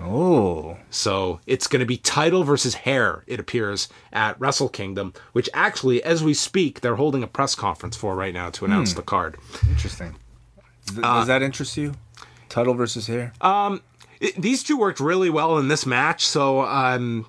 Oh. So it's going to be title versus hair, it appears, at Wrestle Kingdom, which actually, as we speak, they're holding a press conference for right now to announce hmm. the card. Interesting. Th- uh, does that interest you? Title versus hair? Um... It, these two worked really well in this match, so um,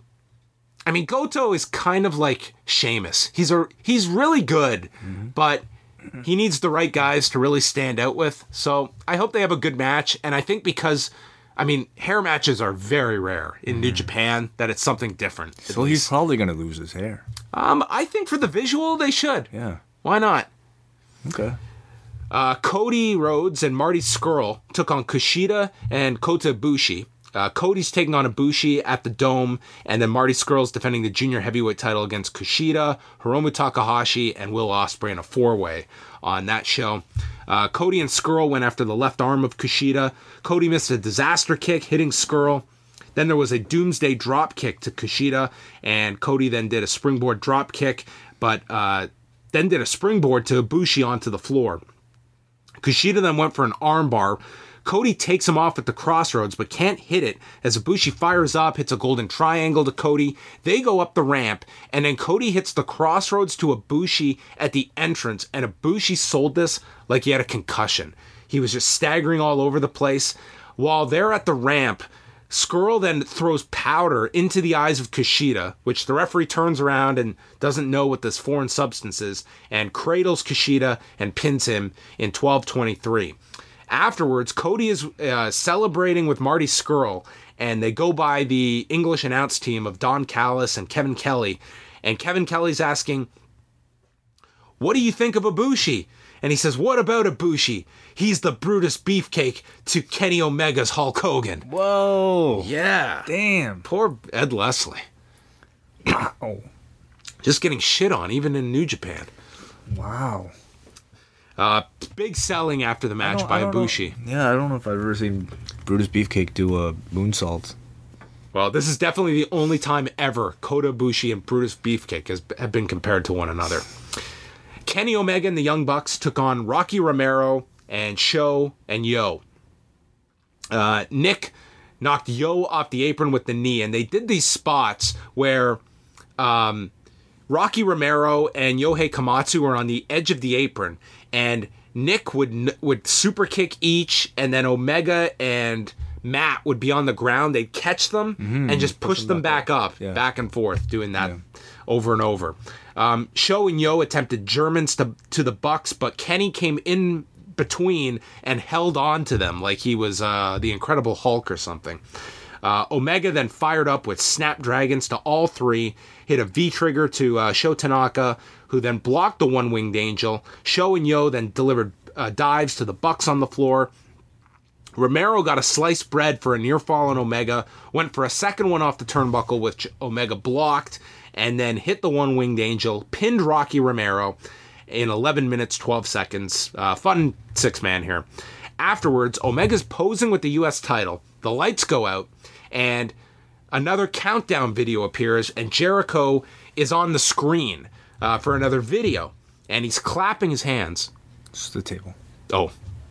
I mean, Goto is kind of like Sheamus. He's a he's really good, mm-hmm. but he needs the right guys to really stand out with. So I hope they have a good match, and I think because, I mean, hair matches are very rare in mm-hmm. New Japan, that it's something different. So he's probably going to lose his hair. Um, I think for the visual, they should. Yeah. Why not? Okay. Uh, Cody Rhodes and Marty Scurll took on Kushida and Kota Ibushi. Uh, Cody's taking on Ibushi at the Dome, and then Marty Scurll's defending the junior heavyweight title against Kushida, Hiromu Takahashi, and Will Ospreay in a four-way on that show. Uh, Cody and Scurll went after the left arm of Kushida. Cody missed a disaster kick, hitting Scurll. Then there was a Doomsday drop kick to Kushida, and Cody then did a springboard drop kick, but uh, then did a springboard to Ibushi onto the floor. Kushida then went for an armbar. Cody takes him off at the crossroads, but can't hit it as Ibushi fires up, hits a golden triangle to Cody. They go up the ramp, and then Cody hits the crossroads to Ibushi at the entrance, and Ibushi sold this like he had a concussion. He was just staggering all over the place. While they're at the ramp, Skrull then throws powder into the eyes of Kushida, which the referee turns around and doesn't know what this foreign substance is, and cradles Kushida and pins him in twelve twenty-three. Afterwards, Cody is uh, celebrating with Marty Skrull, and they go by the English announce team of Don Callis and Kevin Kelly. And Kevin Kelly's asking, "What do you think of Ibushi?" And he says, "What about Ibushi? He's the Brutus Beefcake to Kenny Omega's Hulk Hogan." Whoa. Yeah. Damn. Poor Ed Leslie. Oh. Just getting shit on, even in New Japan. Wow. Uh, big selling after the match by Ibushi. Know. Yeah, I don't know if I've ever seen Brutus Beefcake do a moonsault. Well, this is definitely the only time ever Kota Ibushi and Brutus Beefcake has, have been compared to one another. Kenny Omega and the Young Bucks took on Rocky Romero and Sho and Yo. Uh, Nick knocked Yo off the apron with the knee, and they did these spots where um, Rocky Romero and Yohei Komatsu were on the edge of the apron, and Nick would would super kick each, and then Omega and Matt would be on the ground. They'd catch them mm-hmm. and just push, push them, them back, back up, up yeah. back and forth, doing that yeah. over and over. Um, Sho and Yo attempted Germans to to the Bucks, but Kenny came in between and held on to them like he was uh, the Incredible Hulk or something. Uh, Omega then fired up with Snapdragons to all three, hit a V-trigger to uh, Sho Tanaka, who then blocked the One-Winged Angel. Sho and Yo then delivered uh, dives to the Bucks on the floor. Romero got a sliced bread for a near fall on Omega, went for a second one off the turnbuckle, which Omega blocked, and then hit the One-Winged Angel, pinned Rocky Romero in eleven minutes, twelve seconds. Uh, fun six-man here. Afterwards, Omega's posing with the U S title. The lights go out, and another countdown video appears, and Jericho is on the screen uh, for another video, and he's clapping his hands. It's the table. Oh.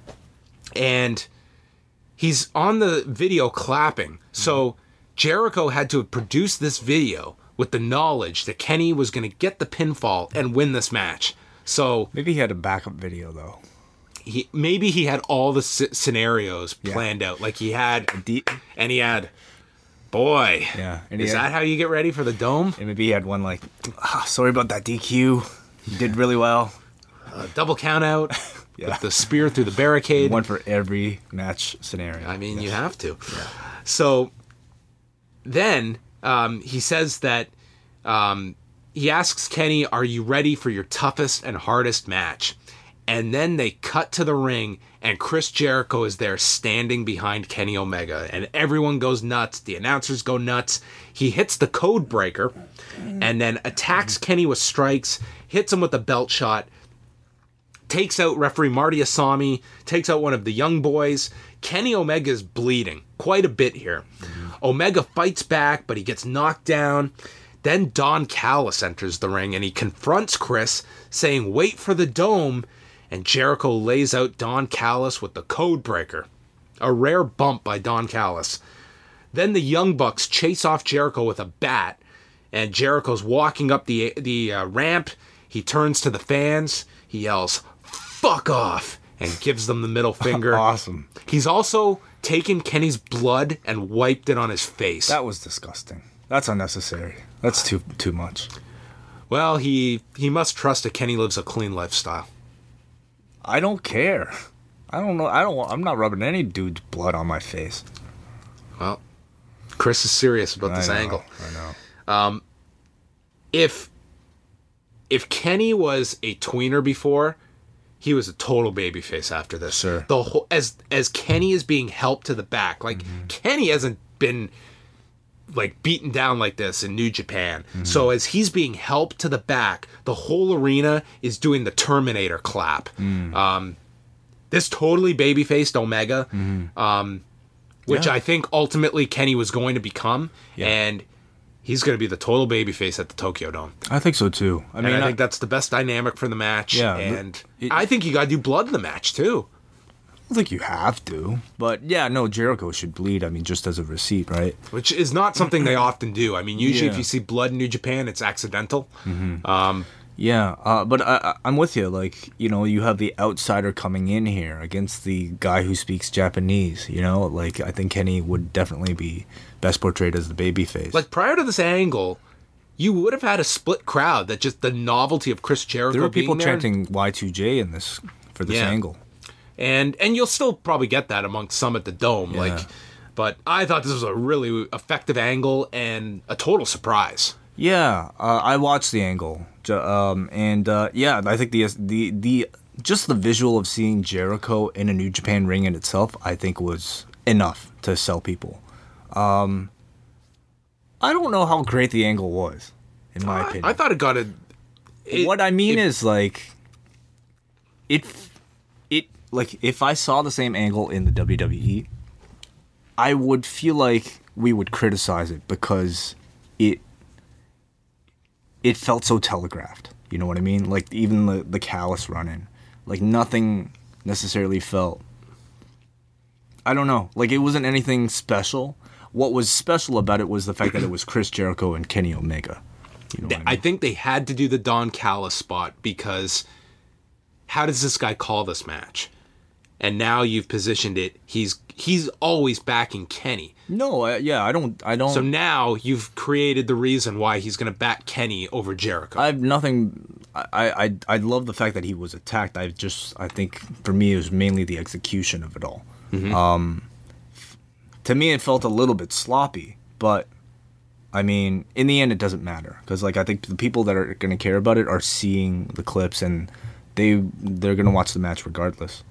And he's on the video clapping, so Jericho had to have produced this video with the knowledge that Kenny was going to get the pinfall and win this match. So maybe he had a backup video, though. He maybe he had all the c- scenarios planned yeah. out, like he had, D- and he had, boy, yeah. And is had, that how you get ready for the Dome? And maybe he had one like, oh, sorry about that D Q, you did really well. Uh, double count out yeah. with the spear through the barricade. One for every match scenario. I mean, yes. you have to. Yeah. So then um, he says that um, he asks Kenny, "Are you ready for your toughest and hardest match?" And then they cut to the ring, and Chris Jericho is there standing behind Kenny Omega. And everyone goes nuts. The announcers go nuts. He hits the code breaker and then attacks Kenny with strikes, hits him with a belt shot, takes out referee Marty Asami, takes out one of the young boys. Kenny Omega is bleeding quite a bit here. Mm-hmm. Omega fights back, but he gets knocked down. Then Don Callis enters the ring, and he confronts Chris, saying, "Wait for the Dome." And Jericho lays out Don Callis with the code breaker. A rare bump by Don Callis. Then the Young Bucks chase off Jericho with a bat. And Jericho's walking up the the uh, ramp. He turns to the fans. He yells, "Fuck off!" and gives them the middle finger. Awesome. He's also taken Kenny's blood and wiped it on his face. That was disgusting. That's unnecessary. That's too too much. Well, he he must trust that Kenny lives a clean lifestyle. I don't care. I don't know. I don't. I'm not rubbing any dude's blood on my face. Well, Chris is serious about this I know, angle. I know. Um, if if Kenny was a tweener before, he was a total babyface after this. Sure. The whole as as Kenny is being helped to the back, like mm-hmm. Kenny hasn't been like beaten down like this in New Japan. Mm-hmm. So as he's being helped to the back, the whole arena is doing the Terminator clap. Mm. Um, this totally baby-faced Omega, mm-hmm. um, which yeah. I think ultimately Kenny was going to become, yeah. and he's going to be the total babyface at the Tokyo Dome. I think so too. I and mean, I I think that's the best dynamic for the match. Yeah, and it, I think you got to do blood in the match too. don't think you have to. But yeah, no, Jericho should bleed. I mean, just as a receipt, right? Which is not something they often do. I mean, usually Yeah. if you see blood in New Japan, it's accidental. Mm-hmm. Um, Yeah, uh, but I, I- I'm with you. Like, you know, you have the outsider coming in here against the guy who speaks Japanese. You know, like I think Kenny would definitely be best portrayed as the babyface. like prior to this angle, you would have had a split crowd. That just the novelty of Chris Jericho. there were people being there, chanting Y two J in this for this Yeah. angle. and and you'll still probably get that amongst some at the Dome. Yeah. Like, but I thought this was a really effective angle and a total surprise. Yeah, uh, I watched the angle, J- um, and uh, yeah, I think the the the just the visual of seeing Jericho in a New Japan ring in itself, I think, was enough to sell people. Um, I don't know how great the angle was, in my I, opinion. I thought it got a. It, what I mean it- is like, it, it like if I saw the same angle in the W W E, I would feel like we would criticize it because it it felt so telegraphed. You know what I mean? Like even the the callous run in, like nothing necessarily felt. I don't know. Like it wasn't anything special. What was special about it was the fact that it was Chris Jericho and Kenny Omega. You know what I mean? I think they had to do the Don Callis spot because how does this guy call this match? And now you've positioned it. He's he's always backing Kenny. No, I, yeah, I don't. I don't. So now you've created the reason why he's going to back Kenny over Jericho. I have nothing. I, I I love the fact that he was attacked. I just I think for me it was mainly the execution of it all. Mm-hmm. Um, to me it felt a little bit sloppy, but I mean in the end it doesn't matter because like I think the people that are going to care about it are seeing the clips and they they're going to watch the match regardless.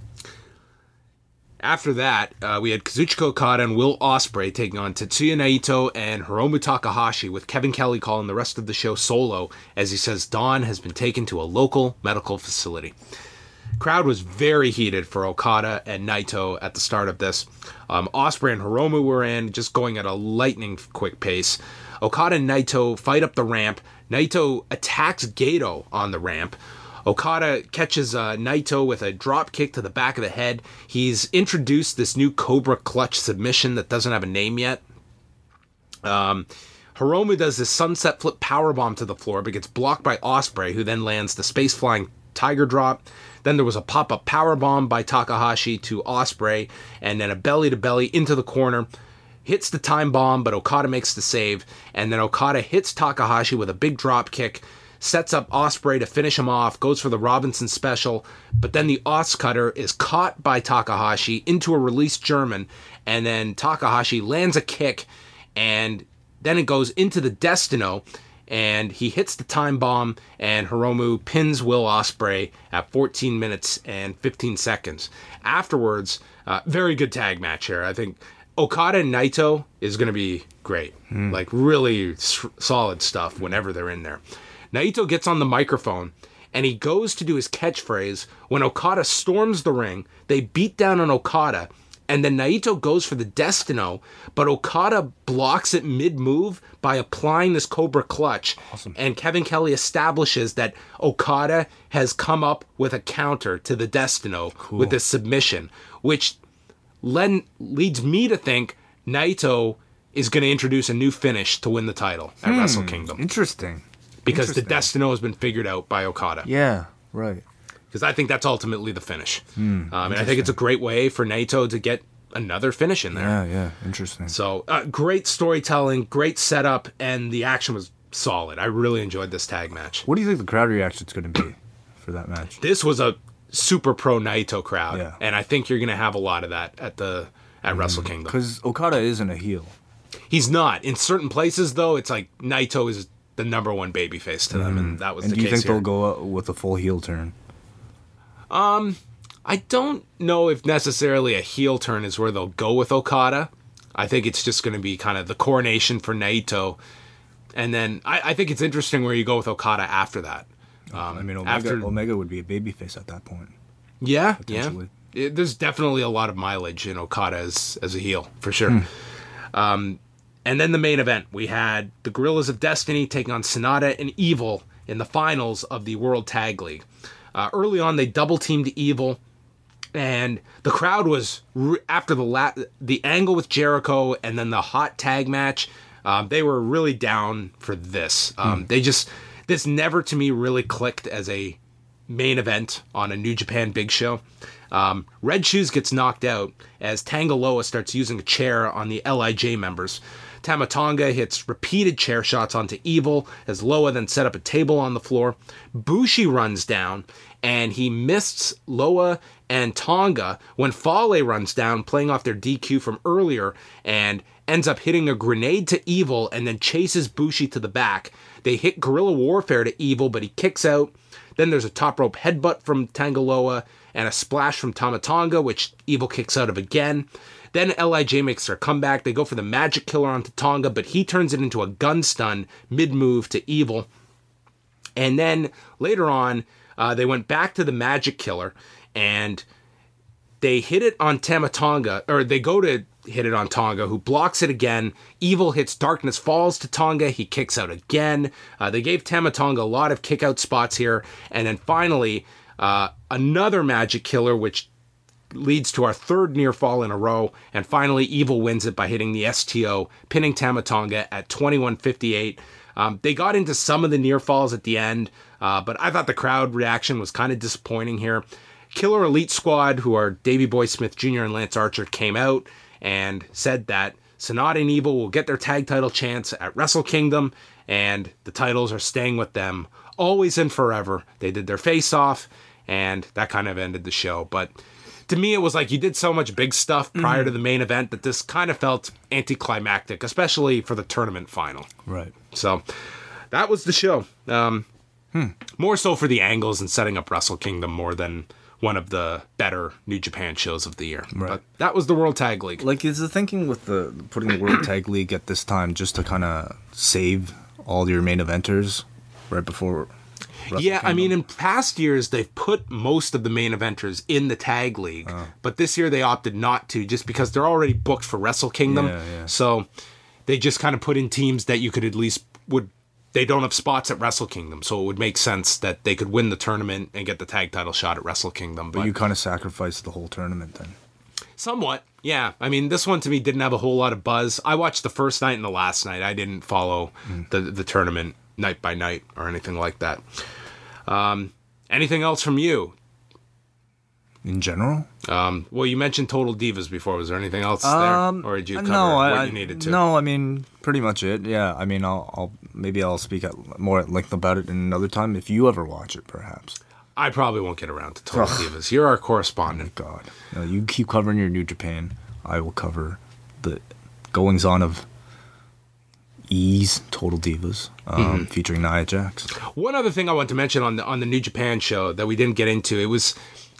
After that, uh, we had Kazuchika Okada and Will Ospreay taking on Tetsuya Naito and Hiromu Takahashi, with Kevin Kelly calling the rest of the show solo as he says Don has been taken to a local medical facility. Crowd was very heated for Okada and Naito at the start of this. Um, Ospreay and Hiromu were in, just going at a lightning quick pace. Okada and Naito fight up the ramp. Naito attacks Gato on the ramp. Okada catches uh, Naito with a drop kick to the back of the head. He's introduced this new Cobra Clutch submission that doesn't have a name yet. Um, Hiromu does this sunset flip powerbomb to the floor, but gets blocked by Ospreay, who then lands the space flying tiger drop. Then there was a pop-up powerbomb by Takahashi to Ospreay, and then a belly-to-belly into the corner. Hits the time bomb, but Okada makes the save, and then Okada hits Takahashi with a big drop kick, sets up Ospreay to finish him off, goes for the Robinson special, but then the Os Cutter is caught by Takahashi into a released German, and then Takahashi lands a kick, and then it goes into the Destino, and he hits the time bomb, and Hiromu pins Will Ospreay at fourteen minutes and fifteen seconds. Afterwards, uh, very good tag match here. I think Okada and Naito is going to be great. Mm. Like, really s- solid stuff whenever they're in there. Naito gets on the microphone, and he goes to do his catchphrase. When Okada storms the ring, they beat down on Okada, and then Naito goes for the Destino, but Okada blocks it mid-move by applying this Cobra Clutch. Awesome. And Kevin Kelly establishes that Okada has come up with a counter to the Destino Cool. with this submission, which len- leads me to think Naito is going to introduce a new finish to win the title at Hmm. Wrestle Kingdom. Interesting. Because the Interesting. Destino has been figured out by Okada. Yeah, right. Because I think that's ultimately the finish. um, and I think it's a great way for Naito to get another finish in there. Yeah, yeah, interesting. So, uh, great storytelling, great setup, and the action was solid. I really enjoyed this tag match. What do you think the crowd reaction's going to be for that match? This was a super pro Naito crowd. Yeah. And I think you're going to have a lot of that at the at Wrestle Kingdom. Because Okada isn't a heel. He's not. In certain places, though, it's like Naito is the number one babyface to them, and that was And the do you case think here. they'll go out with a full heel turn? I don't know if necessarily a heel turn is where they'll go with Okada. I think it's just going to be kind of the coronation for Naito. And then I, I think it's interesting where you go with Okada after that. Um, I mean, Omega, after, Omega would be a babyface at that point. yeah, yeah. potentially. It, there's definitely a lot of mileage in Okada as, as a heel, for sure. Hmm. Um, and then the main event, we had the Guerrillas of Destiny taking on Sonata and Evil in the finals of the World Tag League. Uh, early on, they double-teamed Evil. And the crowd was, re- after the la- the angle with Jericho and then the hot tag match, um, they were really down for this. Um, mm. They just, this never to me really clicked as a main event on a New Japan Big Show. Um, Red Shoes gets knocked out as Tanga Loa starts using a chair on the L I J members. Tama Tonga hits repeated chair shots onto Evil as Loa then set up a table on the floor. Bushi runs down and he mists Loa and Tonga when Fale runs down, playing off their D Q from earlier, and ends up hitting a grenade to Evil and then chases Bushi to the back. They hit Guerrilla Warfare to Evil, but he kicks out. Then there's a top rope headbutt from Tanga Loa and a splash from Tama Tonga, which Evil kicks out of again. Then L I J makes their comeback. They go for the Magic Killer onto Tonga, but he turns it into a gun stun mid-move to Evil. And then later on, uh, they went back to the Magic Killer, and they hit it on Tama Tonga, or they go to hit it on Tonga, who blocks it again. Evil hits Darkness Falls to Tonga. He kicks out again. Uh, they gave Tama Tonga a lot of kick-out spots here. And then finally, uh, another Magic Killer, which leads to our third near fall in a row. And finally, Evil wins it by hitting the S T O, pinning Tama Tonga at twenty-one fifty-eight. Um, they got into some of the near falls at the end, uh, but I thought the crowd reaction was kind of disappointing here. Killer Elite Squad, who are Davey Boy Smith Junior and Lance Archer, came out and said that Sonata and Evil will get their tag title chance at Wrestle Kingdom, and the titles are staying with them always and forever. They did their face-off, and that kind of ended the show. But to me, it was like you did so much big stuff prior mm-hmm. to the main event that this kind of felt anticlimactic, especially for the tournament final. Right. So that was the show. Um, hmm. More so for the angles and setting up Wrestle Kingdom more than one of the better New Japan shows of the year. Right. But that was the World Tag League. Like, is the thinking with the putting the World Tag League at this time just to kind of save all your main eventers right before Wrestle Yeah, Kingdom? I mean, in past years, they've put most of the main eventers in the Tag League, uh. but this year they opted not to, just because they're already booked for Wrestle Kingdom. Yeah, yeah. So they just kind of put in teams that you could at least would. They don't have spots at Wrestle Kingdom, so it would make sense that they could win the tournament and get the tag title shot at Wrestle Kingdom. But, but you kind of sacrificed the whole tournament then. Somewhat, yeah. I mean, this one to me didn't have a whole lot of buzz. I watched the first night and the last night. I didn't follow mm. the the tournament night by night or anything like that. Um, anything else from you? In general? Um, well, you mentioned Total Divas before. Was there anything else um, there? Or did you cover no, what I, you needed to? No, I mean, pretty much it. Yeah, I mean, I'll, I'll maybe I'll speak at, more at length about it in another time if you ever watch it, perhaps. I probably won't get around to Total Divas. You're our correspondent. Oh, God. No, you keep covering your New Japan. I will cover the goings-on of Ease Total Divas, um, mm-hmm. featuring Nia Jax. One other thing I want to mention on the on the New Japan show that we didn't get into, it was...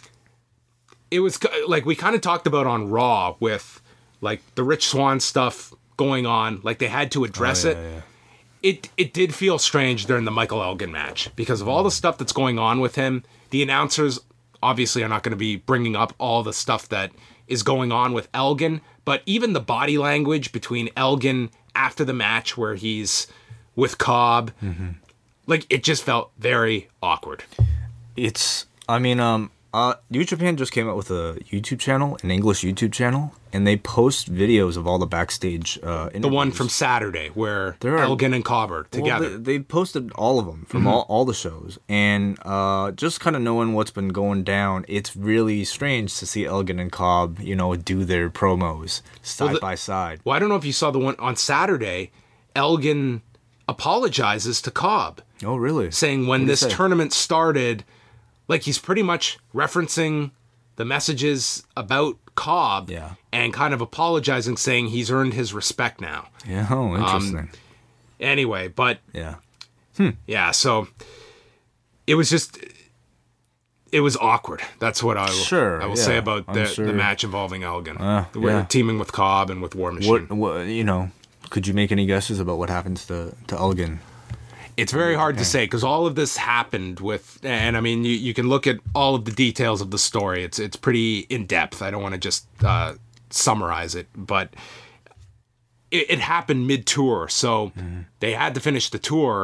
It was like we kind of talked about on Raw with like the Rich Swann stuff going on. Like they had to address oh, yeah, it. Yeah. It it did feel strange during the Michael Elgin match because of all the stuff that's going on with him. The announcers obviously are not going to be bringing up all the stuff that is going on with Elgin. But even the body language between Elgin after the match where he's with Cobb, mm-hmm. like it just felt very awkward. It's, I mean, um, Uh, New Japan just came out with a YouTube channel, an English YouTube channel, and they post videos of all the backstage uh, interviews. The one from Saturday where there are, Elgin and Cobb are together. Well, they, they posted all of them from mm-hmm. all, all the shows. And uh, just kind of knowing what's been going down, it's really strange to see Elgin and Cobb, you know, do their promos side well, the, by side. Well, I don't know if you saw the one on Saturday. Elgin apologizes to Cobb. Oh, really? Saying when this tournament started... Like, he's pretty much referencing the messages about Cobb yeah. and kind of apologizing, saying he's earned his respect now. Yeah, oh, interesting. Um, anyway, but... Yeah. Hmm. Yeah, so... It was just... It was awkward. That's what I will, sure, I will yeah, say about the, sure. the match involving Elgin. Uh, We're yeah. teaming with Cobb and with War Machine. What, what, you know, could you make any guesses about what happens to, to Elgin? It's very hard to say because all of this happened with, and I mean, you, you can look at all of the details of the story. It's it's pretty in depth. I don't want to just uh, summarize it, but it, it happened mid tour, so mm-hmm. they had to finish the tour,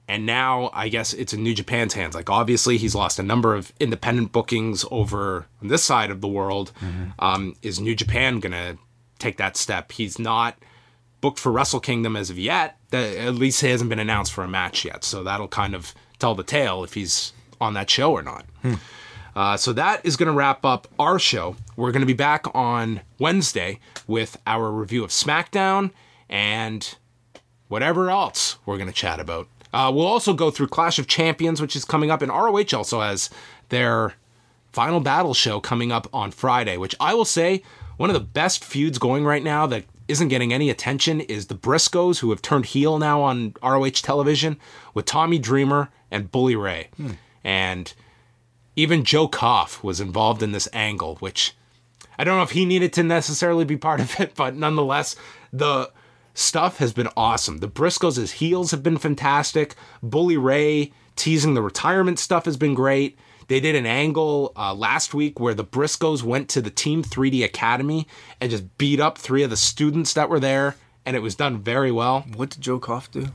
And now I guess it's in New Japan's hands. Like, obviously, he's lost a number of independent bookings over on this side of the world. Mm-hmm. Um, is New Japan going to take that step? He's not booked for Wrestle Kingdom as of yet. At least he hasn't been announced for a match yet. So that'll kind of tell the tale if he's on that show or not. Hmm. Uh, so that is going to wrap up our show. We're going to be back on Wednesday with our review of SmackDown and whatever else we're going to chat about. Uh, we'll also go through Clash of Champions, which is coming up, and R O H also has their Final Battle show coming up on Friday, which I will say, one of the best feuds going right now that isn't getting any attention is the Briscoes, who have turned heel now on R O H television, with Tommy Dreamer and Bully Ray. Hmm. And even Joe Koff was involved in this angle, which I don't know if he needed to necessarily be part of it, but nonetheless, the stuff has been awesome. The Briscoes as heels have been fantastic. Bully Ray teasing the retirement stuff has been great. They did an angle uh, last week where the Briscoes went to the Team three D Academy and just beat up three of the students that were there, and it was done very well. What did Joe Koff do?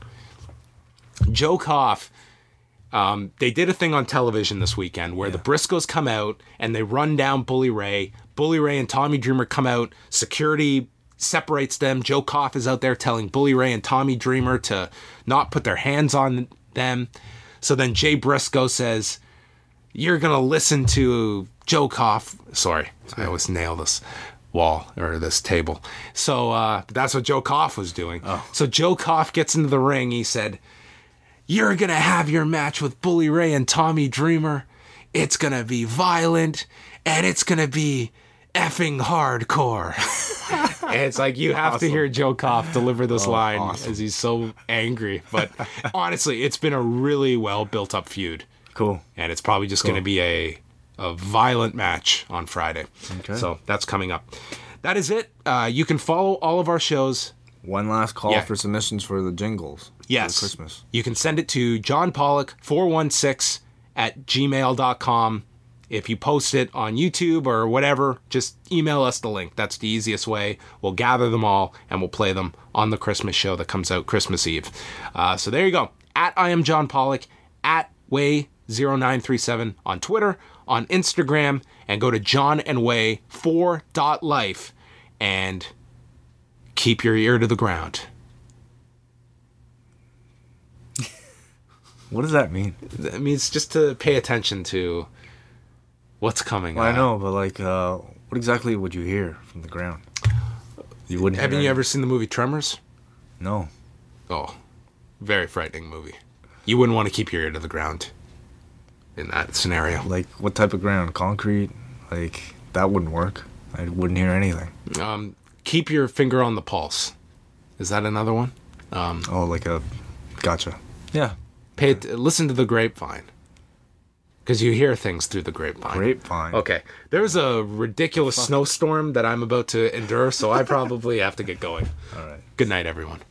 Joe Koff, um, they did a thing on television this weekend where yeah. the Briscoes come out and they run down Bully Ray. Bully Ray and Tommy Dreamer come out. Security separates them. Joe Koff is out there telling Bully Ray and Tommy Dreamer to not put their hands on them. So then Jay Briscoe says, "You're going to listen to Joe Koff." Sorry, I always nail this wall or this table. So uh, that's what Joe Koff was doing. Oh. So Joe Koff gets into the ring. He said, "You're going to have your match with Bully Ray and Tommy Dreamer. It's going to be violent and it's going to be effing hardcore." And it's like, you have awesome. to hear Joe Koff deliver this oh, line awesome. as he's so angry. But honestly, it's been a really well built up feud. Cool. And it's probably just cool. going to be a a violent match on Friday. Okay. So that's coming up. That is it. Uh, you can follow all of our shows. One last call yeah. for submissions for the jingles. Yes. For Christmas. You can send it to John Pollock four one six at gmail dot com. If you post it on YouTube or whatever, just email us the link. That's the easiest way. We'll gather them all and we'll play them on the Christmas show that comes out Christmas Eve. Uh, so there you go. At I am John Pollock, at Way zero nine three seven on Twitter, on Instagram, and go to john and way four dot life and keep your ear to the ground. What does that mean? It means just to pay attention to what's coming well, up. I know, but like, uh, what exactly would you hear from the ground? You wouldn't. Haven't you ever seen the movie Tremors? No. Oh, very frightening movie. You wouldn't want to keep your ear to the ground in that scenario. Like, what type of ground? Concrete? Like, that wouldn't work. I wouldn't hear anything. Um, keep your finger on the pulse. Is that another one? Um, oh, like a... Gotcha. Yeah. Pay it, listen to the grapevine. Because you hear things through the grapevine. Grapevine. Okay. There's a ridiculous Fuck. snowstorm that I'm about to endure, so I probably have to get going. All right. Good night, everyone.